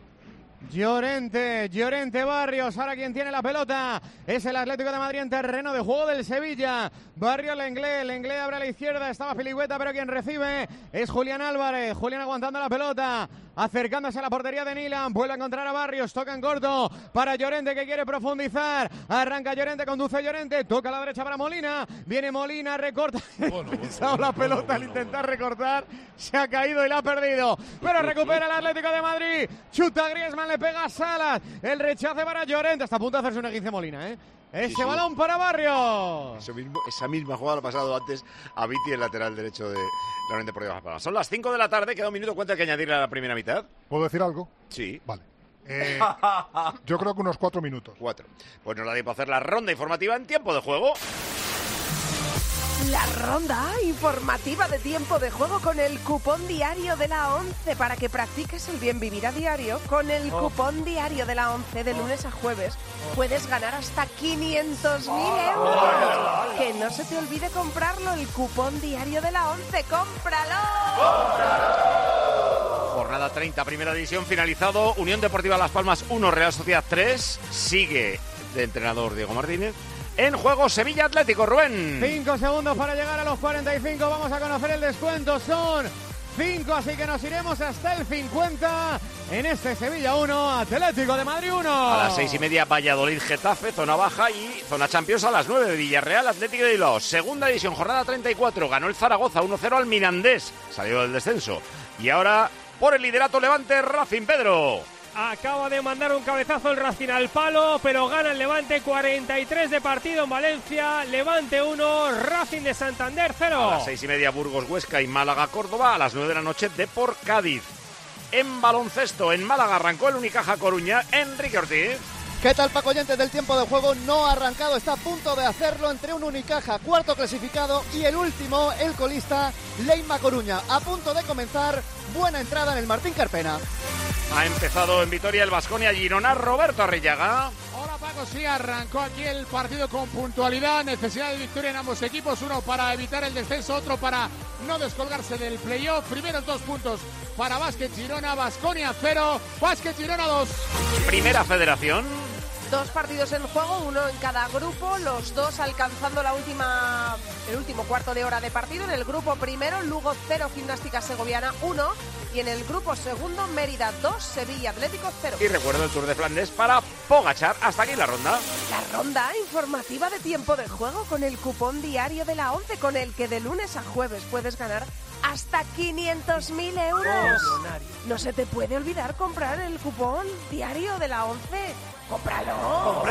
Speaker 22: Llorente Barrios, ahora quien tiene la pelota es el Atlético de Madrid en terreno de juego del Sevilla. Barrios Lenglet abre a la izquierda, estaba Filihueta, pero quien recibe es Julián Álvarez. Julián aguantando la pelota, acercándose a la portería de Nilan, vuelve a encontrar a Barrios, toca en corto para Llorente que quiere profundizar, arranca Llorente, conduce Llorente, toca a la derecha para Molina, viene Molina, recorta, la pelota al intentar recortar, se ha caído y la ha perdido, pero recupera el Atlético de Madrid, chuta Griezmann, le pega a Salas, el rechace para Llorente, está a punto de hacerse un esguince Molina, Ese balón para Barrios.
Speaker 1: Esa misma jugada lo ha pasado antes a Viti, el lateral derecho de la Unión Deportiva Las Palmas. Son las 5 de la tarde, queda un minuto. ¿Cuánto hay que añadirle a la primera mitad?
Speaker 2: ¿Puedo decir algo?
Speaker 1: Sí.
Speaker 2: Vale. Yo creo que unos 4 minutos.
Speaker 1: 4. Pues nos da tiempo a hacer la ronda informativa en tiempo de juego.
Speaker 24: La ronda informativa de tiempo de juego con el cupón diario de la 11 para que practiques el bien vivir a diario. Con el cupón diario de la 11 de lunes a jueves puedes ganar hasta 500.000 euros. Que no se te olvide comprarlo, el cupón diario de la 11. ¡Cómpralo!
Speaker 1: Jornada 30, primera división finalizado. Unión Deportiva Las Palmas 1, Real Sociedad 3. Sigue de entrenador Diego Martínez. En juego Sevilla Atlético, Rubén.
Speaker 22: 5 segundos para llegar a los 45. Vamos a conocer el descuento. Son 5, así que nos iremos hasta el 50 en este Sevilla 1, Atlético de Madrid 1.
Speaker 1: A las 6:30 Valladolid Getafe, zona baja, y zona Champions a las 9 Villarreal Atlético de Bilbao. Segunda división, jornada 34. Ganó el Zaragoza 1-0 al Mirandés. Salió del descenso. Y ahora por el liderato Levante Racing, Pedro.
Speaker 23: Acaba de mandar un cabezazo el Racing al palo, pero gana el Levante, 43 de partido en Valencia. Levante 1, Racing de Santander 0.
Speaker 1: A las 6:30 Burgos Huesca y Málaga Córdoba. A las 9 de la noche Depor Cádiz. En baloncesto, en Málaga arrancó el Unicaja Coruña. Enrique Ortiz.
Speaker 11: ¿Qué tal, Paco Oyentes del tiempo de juego? No ha arrancado, está a punto de hacerlo entre un Unicaja cuarto clasificado y el último, el colista, Leima Coruña. A punto de comenzar, buena entrada en el Martín Carpena.
Speaker 1: Ha empezado en Vitoria el Baskonia Girona, Roberto Arrillaga.
Speaker 14: Hola Paco, sí, arrancó aquí el partido con puntualidad, necesidad de victoria en ambos equipos, uno para evitar el descenso, otro para no descolgarse del playoff. Primeros 2 puntos para Básquet Girona, Baskonia 0, Básquet Girona 2.
Speaker 1: Primera Federación.
Speaker 24: 2 partidos en juego, uno en cada grupo, los dos alcanzando el último cuarto de hora de partido. En el grupo primero, Lugo 0, Gimnástica Segoviana 1. Y en el grupo segundo, Mérida 2, Sevilla Atlético 0.
Speaker 1: Y recuerdo el Tour de Flandes para Pogačar. Hasta aquí la ronda.
Speaker 24: La ronda informativa de tiempo de juego con el cupón diario de la 11, con el que de lunes a jueves puedes ganar hasta 500.000 euros. No se te puede olvidar comprar el cupón diario de la 11. ¡Cómpralo!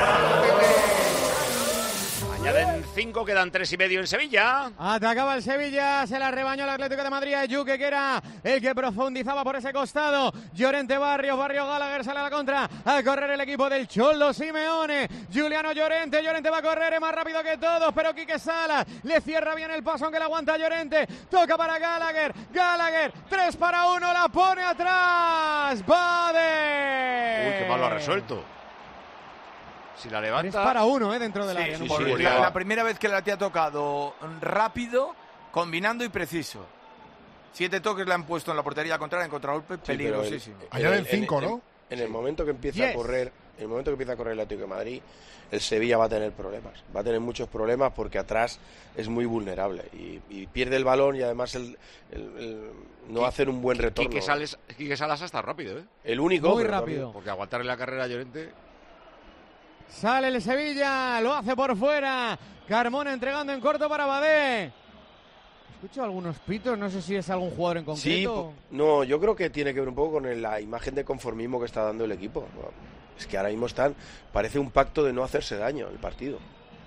Speaker 1: Añaden 5, quedan 3,5 en Sevilla.
Speaker 22: Atacaba el Sevilla, se la rebañó el Atlético de Madrid a Yuque, que era el que profundizaba por ese costado. Llorente Barrios Gallagher sale a la contra. A correr el equipo del Cholo Simeone. Juliano Llorente va a correr, es más rápido que todos, pero Quique Salas le cierra bien el paso, aunque le aguanta Llorente. Toca para Gallagher, 3 para 1, la pone atrás. Bade.
Speaker 1: Uy, qué mal lo ha resuelto. Si la levanta...
Speaker 22: 3 para 1, dentro del área.
Speaker 21: La primera vez que la te ha tocado rápido, combinando y preciso. 7 toques le han puesto en la portería contraria, en contragolpe, peligrosísimo.
Speaker 2: Añaden 5, ¿no?
Speaker 12: En el momento que empieza a correr, el Atlético de Madrid, el Sevilla va a tener problemas. Va a tener muchos problemas porque atrás es muy vulnerable y pierde el balón y además no hacer un buen retorno.
Speaker 1: Quique Salas está rápido, ¿eh?
Speaker 12: El único.
Speaker 22: Muy rápido.
Speaker 1: Porque aguantarle la carrera a Llorente...
Speaker 22: Sale el Sevilla, lo hace por fuera. Carmona entregando en corto para Badé. Escucho algunos pitos, no sé si es algún jugador en concreto.
Speaker 12: Sí, no, yo creo que tiene que ver un poco con la imagen de conformismo que está dando el equipo. Es que ahora mismo parece un pacto de no hacerse daño el partido.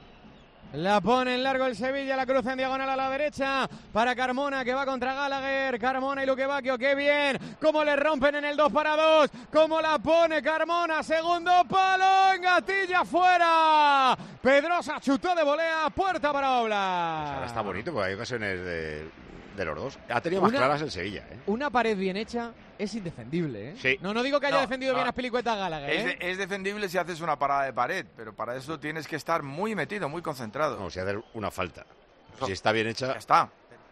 Speaker 22: La pone en largo el Sevilla, la cruza en diagonal a la derecha para Carmona, que va contra Gallagher. Carmona y Luque Bacchio, qué bien, cómo le rompen en el 2 para 2, cómo la pone Carmona, segundo palo, en gatilla fuera. Pedrosa chutó de volea, puerta para Oblak.
Speaker 1: Pues ahora está bonito porque hay ocasiones de los dos. Ha tenido más claras el Sevilla, ¿eh?
Speaker 22: Una pared bien hecha es indefendible, ¿eh?
Speaker 1: Sí.
Speaker 22: No digo que haya defendido bien a Azpilicueta Gallagher, ¿eh?
Speaker 21: Es defendible si haces una parada de pared, pero para eso tienes que estar muy metido, muy concentrado.
Speaker 1: No, si hacer una falta. Si está bien hecha...
Speaker 21: Ya está.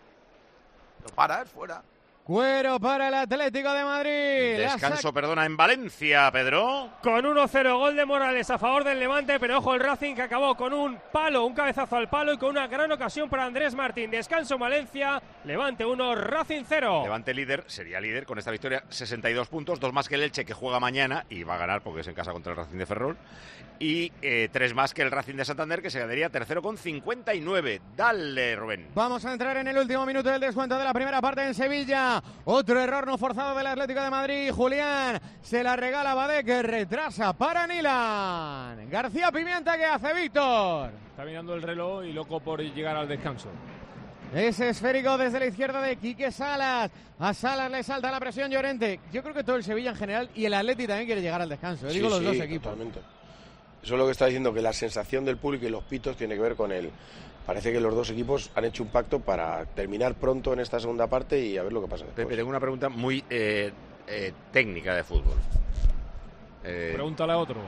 Speaker 21: Lo paras, fuera.
Speaker 22: Cuero para el Atlético de Madrid.
Speaker 1: Descanso, en Valencia, Pedro.
Speaker 23: Con 1-0, gol de Morales a favor del Levante, pero ojo el Racing, que acabó con un cabezazo al palo y con una gran ocasión para Andrés Martín. Descanso en Valencia, Levante 1, Racing 0.
Speaker 1: Levante sería líder con esta victoria, 62 puntos, 2 más que el Elche, que juega mañana y va a ganar porque es en casa contra el Racing de Ferrol. Y 3 más que el Racing de Santander, que se quedaría tercero con 59. Dale, Rubén.
Speaker 22: Vamos a entrar en el último minuto del descuento de la primera parte en Sevilla. Otro error no forzado del Atlético de Madrid. Julián se la regala a Badé, que retrasa para Nilan. García Pimienta, ¿qué hace Víctor?
Speaker 3: Está mirando el reloj y loco por llegar al descanso.
Speaker 22: Ese esférico desde la izquierda de Quique Salas. A Salas le salta la presión Llorente. Yo creo que todo el Sevilla en general y el Atleti también quiere llegar al descanso. Digo los dos equipos.
Speaker 12: Totalmente. Eso es lo que está diciendo, que la sensación del público y los pitos tiene que ver con él. Parece que los dos equipos han hecho un pacto para terminar pronto en esta segunda parte y a ver lo que pasa después.
Speaker 1: Pepe, tengo una pregunta muy técnica de fútbol.
Speaker 3: Pregúntale a otro.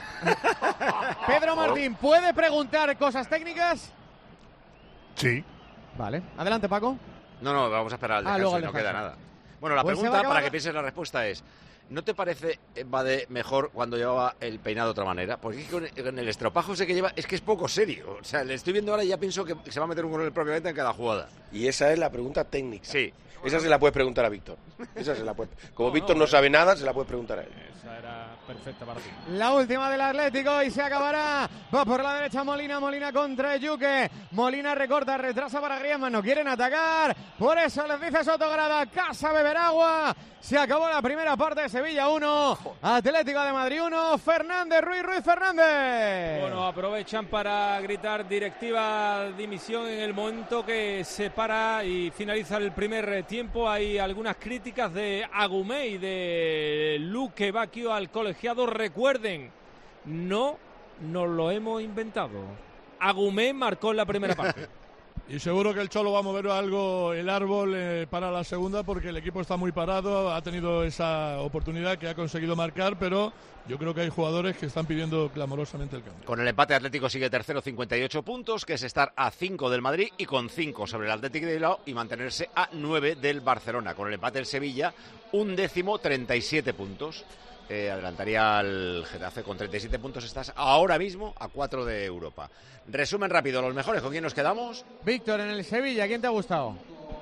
Speaker 22: Pedro Martín, ¿puede preguntar cosas técnicas?
Speaker 2: Sí.
Speaker 22: Vale. Adelante, Paco.
Speaker 1: No, vamos a esperar al descanso, no queda nada. Bueno, la pregunta, para que pienses la respuesta es... ¿No te parece, Badé, mejor cuando llevaba el peinado de otra manera? Porque es que con el estropajo ese que lleva es que es poco serio. O sea, le estoy viendo ahora y ya pienso que se va a meter un gol propiamente en cada jugada.
Speaker 12: Y esa es la pregunta técnica.
Speaker 1: Sí.
Speaker 12: Esa se la puedes preguntar a Víctor. Como Víctor no sabe nada, se la puedes preguntar a él.
Speaker 3: Esa era perfecta para ti.
Speaker 22: La última del Atlético y se acabará. Va por la derecha Molina contra Yuque. Molina recorta, retrasa para Griezmann. No quieren atacar. Por eso les dice Sotograda, casa beber agua. Se acabó la primera parte de Sevilla 1, Atlético de Madrid 1, Ruiz Fernández.
Speaker 3: Bueno, aprovechan para gritar directiva dimisión en el momento que se para y finaliza el primer tiempo. Hay algunas críticas de Agumé y de Luque Bacchio al colegiado. Recuerden, no nos lo hemos inventado. Agumé marcó en la primera parte.
Speaker 13: Y seguro que el Cholo va a mover algo el árbol para la segunda, porque el equipo está muy parado, ha tenido esa oportunidad que ha conseguido marcar, pero yo creo que hay jugadores que están pidiendo clamorosamente el cambio.
Speaker 1: Con el empate, Atlético sigue tercero, 58 puntos, que es estar a 5 del Madrid y con 5 sobre el Atlético de Bilbao y mantenerse a 9 del Barcelona. Con el empate, el Sevilla, 11º, 37 puntos. Adelantaría al Getafe con 37 puntos. Estás ahora mismo a 4 de Europa. Resumen rápido, los mejores, ¿con quién nos quedamos?
Speaker 22: Víctor, en el Sevilla, ¿quién te ha gustado?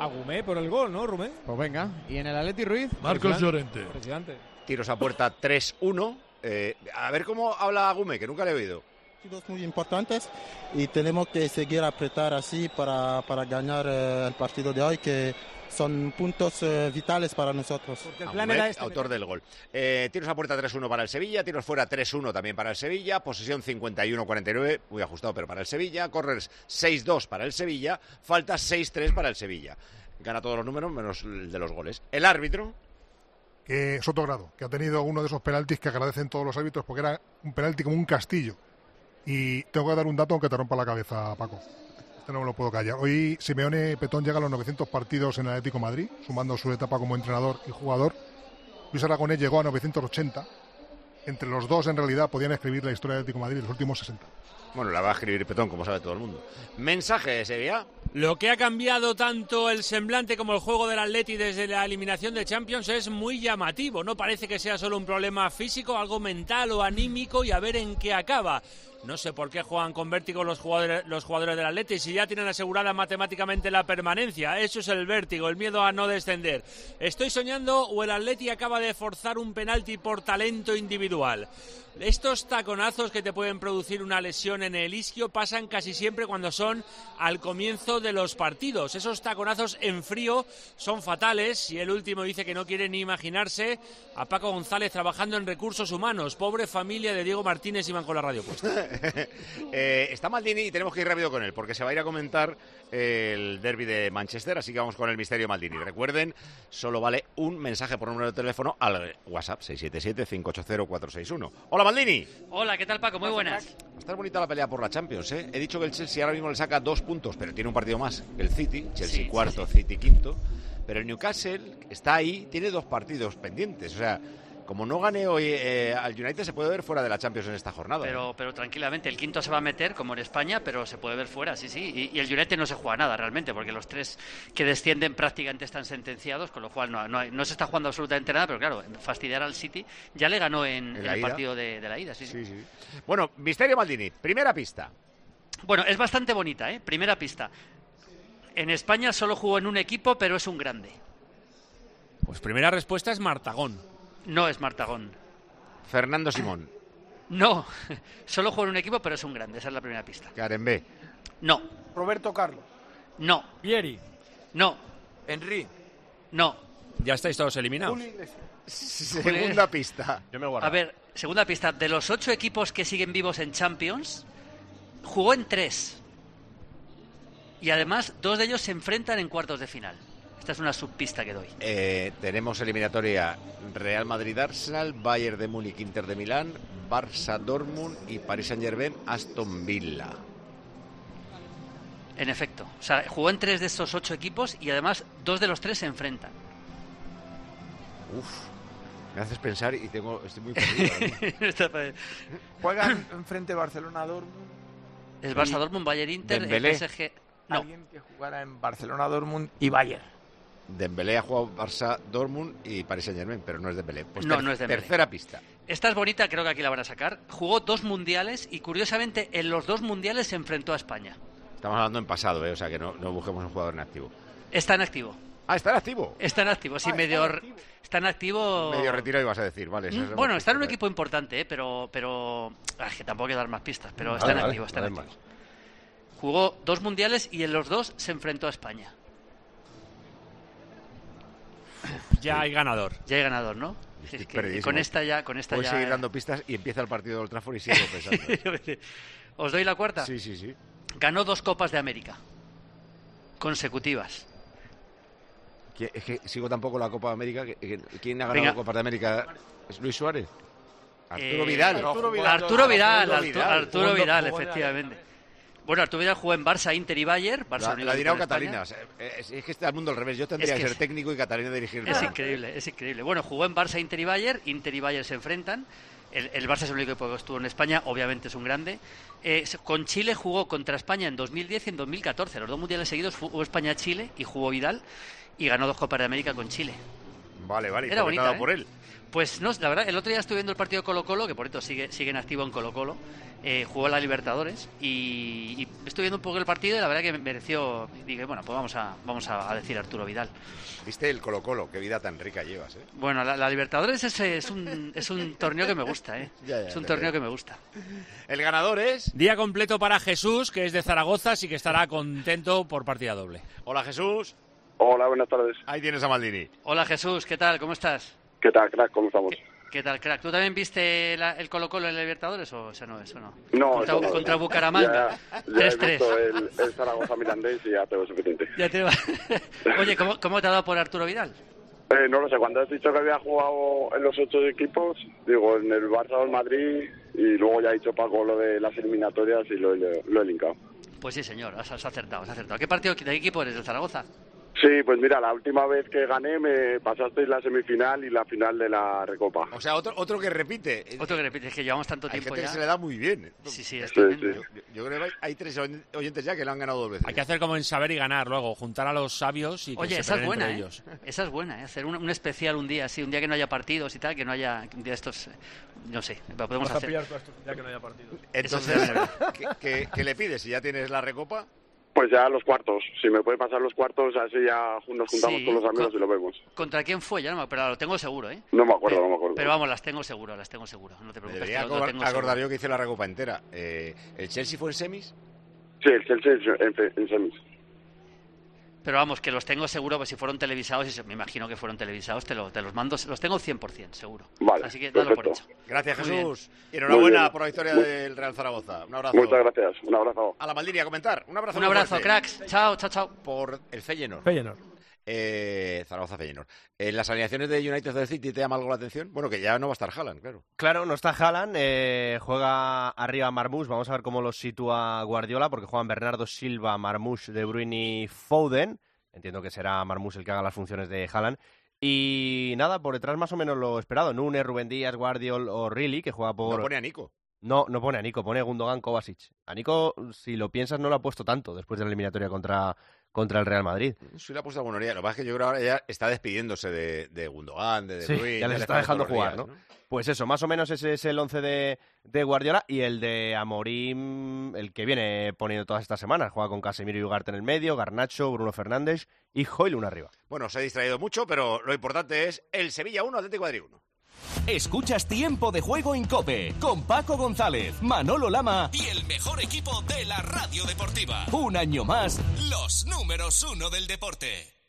Speaker 3: a Gumé por el gol, ¿no, Rubén?
Speaker 22: Pues venga, y en el Atleti Ruiz,
Speaker 13: Marcos Llorente.
Speaker 3: Presidente.
Speaker 1: Tiros a puerta 3-1. A ver cómo habla Gumé, que nunca le he oído.
Speaker 7: Partidos muy importantes y tenemos que seguir apretar así para ganar el partido de hoy, que son puntos vitales para nosotros.
Speaker 1: Porque el plan era este, autor del gol. Tiros a puerta 3-1 para el Sevilla, tiros fuera 3-1 también para el Sevilla, posesión 51-49, muy ajustado pero para el Sevilla, corners 6-2 para el Sevilla, faltas 6-3 para el Sevilla. Gana todos los números menos el de los goles. El árbitro...
Speaker 2: Que Sotogrado, que ha tenido uno de esos penaltis que agradecen todos los árbitros porque era un penalti como un castillo. Y tengo que dar un dato aunque te rompa la cabeza, Paco. Este no me lo puedo callar. Hoy Simeone Petón llega a los 900 partidos en el Atlético de Madrid, sumando su etapa como entrenador y jugador. Luis Aragonés llegó a 980. Entre los dos, en realidad, podían escribir la historia del Atlético de Madrid de los últimos 60.
Speaker 1: Bueno, la va a escribir Petón, como sabe todo el mundo. Mensaje de Sevilla.
Speaker 6: Lo que ha cambiado tanto el semblante como el juego del Atleti desde la eliminación de Champions es muy llamativo. No parece que sea solo un problema físico, algo mental o anímico, y a ver en qué acaba. No sé por qué juegan con vértigo los jugadores del Atleti si ya tienen asegurada matemáticamente la permanencia. Eso es el vértigo, el miedo a no descender. ¿Estoy soñando o el Atleti acaba de forzar un penalti por talento individual? Estos taconazos que te pueden producir una lesión en el isquio pasan casi siempre cuando son al comienzo de los partidos. Esos taconazos en frío son fatales y el último dice que no quiere ni imaginarse a Paco González trabajando en recursos humanos. Pobre familia de Diego Martínez, iban con la radio puesta.
Speaker 1: Está Maldini y tenemos que ir rápido con él porque se va a ir a comentar el derbi de Manchester, así que vamos con el misterio Maldini. Recuerden, solo vale un mensaje por número de teléfono al WhatsApp 677-580-461. Hola Maldini.
Speaker 15: Hola, ¿qué tal Paco? Muy buenas.
Speaker 1: Va a estar bonita la pelea por la Champions, ¿eh? He dicho que el Chelsea ahora mismo le saca 2 puntos, pero tiene un partido más que el City, Chelsea cuarto, City quinto, pero el Newcastle está ahí, tiene 2 partidos pendientes, o sea... Como no gane hoy al United, se puede ver fuera de la Champions en esta jornada.
Speaker 15: Pero tranquilamente, el quinto se va a meter, como en España, pero se puede ver fuera, sí. Y el United no se juega nada realmente, porque los 3 que descienden prácticamente están sentenciados, con lo cual no se está jugando absolutamente nada, pero claro, fastidiar al City ya le ganó en el partido de la ida. Sí.
Speaker 1: Bueno, misterio Maldini, primera pista.
Speaker 15: Bueno, es bastante bonita, primera pista. En España solo jugó en un equipo, pero es un grande.
Speaker 6: Pues primera respuesta es Martagón.
Speaker 15: No es Martagón.
Speaker 1: Fernando Simón.
Speaker 15: No, solo juega en un equipo, pero es un grande. Esa es la primera pista.
Speaker 1: Karen B.
Speaker 15: No.
Speaker 21: Roberto Carlos.
Speaker 15: No.
Speaker 3: Pieri.
Speaker 15: No.
Speaker 21: Henry.
Speaker 15: No.
Speaker 6: Ya estáis todos eliminados.
Speaker 1: Segunda pista.
Speaker 15: Yo me guardo. A ver, segunda pista. De los 8 equipos que siguen vivos en Champions, jugó en 3. Y además, 2 de ellos se enfrentan en cuartos de final. Esta es una subpista que doy.
Speaker 1: Tenemos eliminatoria Real Madrid-Arsenal, Bayern de Múnich, Inter de Milán, Barça-Dortmund y Paris Saint-Germain-Aston Villa.
Speaker 15: En efecto. O sea, jugó en 3 de esos 8 equipos y además 2 de los 3 se enfrentan.
Speaker 1: Me haces pensar y estoy muy perdido.
Speaker 21: Juegan enfrente Barcelona-Dortmund.
Speaker 15: Es Barça-Dortmund, Bayern-Inter, el PSG... No.
Speaker 21: Alguien que jugara en Barcelona-Dortmund y Bayern.
Speaker 1: Dembélé ha jugado Barça, Dortmund y Paris Saint-Germain, pero no es Dembélé. Pues
Speaker 15: no es Dembélé.
Speaker 1: Tercera pista.
Speaker 15: Esta es bonita, creo que aquí la van a sacar. Jugó 2 mundiales y curiosamente en los 2 mundiales se enfrentó a España.
Speaker 1: Estamos hablando en pasado, o sea que no busquemos un jugador en activo.
Speaker 15: Está en activo.
Speaker 1: ¿Está en activo?
Speaker 15: Está en activo, sí, está en activo.
Speaker 1: Medio retirado ibas a decir, vale.
Speaker 15: Bueno, está en un equipo importante, pero es que tampoco quiero dar más pistas, pero está en activo, está en activo. Jugó 2 mundiales y en los 2 se enfrentó a España.
Speaker 6: Ya hay ganador.
Speaker 15: Ya hay ganador, ¿no? Es que con esta ya...
Speaker 1: Puedes seguir dando pistas y empieza el partido de Old Trafford y sigo pensando.
Speaker 15: ¿Os doy la cuarta?
Speaker 1: Sí.
Speaker 15: Ganó 2 Copas de América consecutivas.
Speaker 1: Es que sigo tampoco la Copa de América. ¿Quién ha ganado la Copa de América? ¿Es Luis Suárez? Arturo
Speaker 15: Vidal, efectivamente. Bueno, Arturo Vidal jugó en Barça, Inter y Bayern.
Speaker 1: La dirá Catalina. Es que está el mundo al revés. Yo tendría que ser técnico y Catalina dirigir.
Speaker 15: Es increíble. Bueno, jugó en Barça, Inter y Bayern se enfrentan. El Barça es el único que estuvo en España, obviamente es un grande. Con Chile jugó contra España en 2010 y en 2014. Los 2 mundiales seguidos jugó España-Chile y jugó Vidal y ganó 2 Copas de América con Chile.
Speaker 1: Vale,
Speaker 15: Era bonita,
Speaker 1: por él.
Speaker 15: Pues no, la verdad, el otro día estuve viendo el partido de Colo-Colo, que por cierto sigue en activo en Colo-Colo, jugó la Libertadores y estuve viendo un poco el partido y la verdad que me mereció, dije, bueno, pues vamos a decir Arturo Vidal.
Speaker 1: ¿Viste el Colo-Colo? Qué vida tan rica llevas, ¿eh?
Speaker 15: Bueno, la Libertadores es un torneo que me gusta, ¿eh? Es un torneo que me gusta.
Speaker 1: El ganador es...
Speaker 6: Día completo para Jesús, que es de Zaragoza, así que estará contento por partida doble.
Speaker 1: Hola, Jesús.
Speaker 16: Hola, buenas tardes.
Speaker 1: Ahí tienes a Maldini.
Speaker 15: Hola, Jesús, ¿qué tal? ¿Cómo estás?
Speaker 16: ¿Qué tal, crack? ¿Cómo estamos?
Speaker 15: ¿Qué tal, crack? ¿Tú también viste el Colo-Colo en la Libertadores o eso no?
Speaker 16: No,
Speaker 15: contra Bucaramanga.
Speaker 16: Ya he visto el Zaragoza Mirandés y ya tengo suficiente.
Speaker 15: Ya te va. Oye, ¿cómo te ha dado por Arturo Vidal?
Speaker 16: No lo sé, cuando has dicho que había jugado en los 8 equipos, digo, en el Barça o el Madrid, y luego ya ha dicho Paco lo de las eliminatorias y lo he linkado.
Speaker 15: Pues sí, señor, has acertado. ¿Qué partido, de qué equipo eres, del Zaragoza?
Speaker 16: Sí, pues mira, la última vez que gané me pasasteis la semifinal y la final de la Recopa.
Speaker 1: O sea, otro que repite.
Speaker 15: Otro que repite, es que llevamos tanto tiempo ya.
Speaker 1: Que se le da muy bien.
Speaker 15: Sí, es
Speaker 16: sí.
Speaker 1: Yo creo que hay 3 oyentes ya que lo han ganado 2 veces.
Speaker 6: Hay que hacer como en Saber y Ganar luego, juntar a los sabios y que
Speaker 15: Oye,
Speaker 6: se
Speaker 15: esa es
Speaker 6: peleen
Speaker 15: buena,
Speaker 6: entre ellos.
Speaker 15: Esa es buena, hacer un especial un día, sí, un día que no haya partidos y tal, que no haya un día de estos, no sé, podemos
Speaker 5: Vas
Speaker 15: hacer.
Speaker 5: a pillar todo esto, ya que no haya partidos.
Speaker 1: Entonces, ¿qué le pides? Si ya tienes la Recopa...
Speaker 16: Pues ya los cuartos. Si me puede pasar los cuartos, así ya nos juntamos con los amigos y lo vemos.
Speaker 15: ¿Contra quién fue? Ya no, pero lo tengo seguro, ¿eh?
Speaker 16: No me acuerdo.
Speaker 15: Pero vamos, las tengo seguro. No te preocupes.
Speaker 1: Debería acordar yo que hice la Recopa entera. ¿El Chelsea fue en semis?
Speaker 16: Sí, el Chelsea en semis.
Speaker 15: Pero vamos, que los tengo seguro, pues si fueron televisados, y me imagino que fueron televisados, te los mando, los tengo 100%, seguro.
Speaker 16: Vale,
Speaker 15: así que dalo por hecho.
Speaker 1: Gracias,
Speaker 15: Muy
Speaker 1: Jesús.
Speaker 15: bien.
Speaker 1: Y enhorabuena por la victoria del Real Zaragoza. Un abrazo.
Speaker 16: Muchas gracias, un abrazo.
Speaker 1: A la Maldini a comentar. Un abrazo,
Speaker 15: cracks. Chao.
Speaker 1: Por el Feyenoord. Zaragoza-Feyenoord. ¿En las alineaciones de United del City te llama algo la atención? Bueno, que ya no va a estar Haaland, claro.
Speaker 4: Claro, no está Haaland, juega arriba Marmoush, vamos a ver cómo lo sitúa Guardiola, porque juegan Bernardo Silva, Marmoush, De Bruyne y Foden. Entiendo que será Marmoush el que haga las funciones de Haaland. Y nada, por detrás más o menos lo esperado. Núñez, Rubén Díaz, Guardiol o Rilly, que juega por...
Speaker 1: No pone a Nico.
Speaker 4: No pone a Nico, pone Gundogan, Kovacic. A Nico, si lo piensas, no lo ha puesto tanto después de la eliminatoria contra el Real Madrid.
Speaker 1: Sí le ha puesto alguna día. Lo que pasa es que yo creo que ahora ya está despidiéndose de Gundogan, de
Speaker 4: Sí,
Speaker 1: Bruyne.
Speaker 4: ya les está dejando jugar, ¿no? Pues eso, más o menos ese es el 11 de Guardiola y el de Amorim, el que viene poniendo todas estas semanas. Juega con Casemiro y Ugarte en el medio, Garnacho, Bruno Fernández y Højlund arriba.
Speaker 1: Bueno, se ha distraído mucho, pero lo importante es el Sevilla 1, Atlético de Madrid 1.
Speaker 17: Escuchas Tiempo de Juego en COPE con Paco González, Manolo Lama y el mejor equipo de la radio deportiva. Un año más, los números 1 del deporte.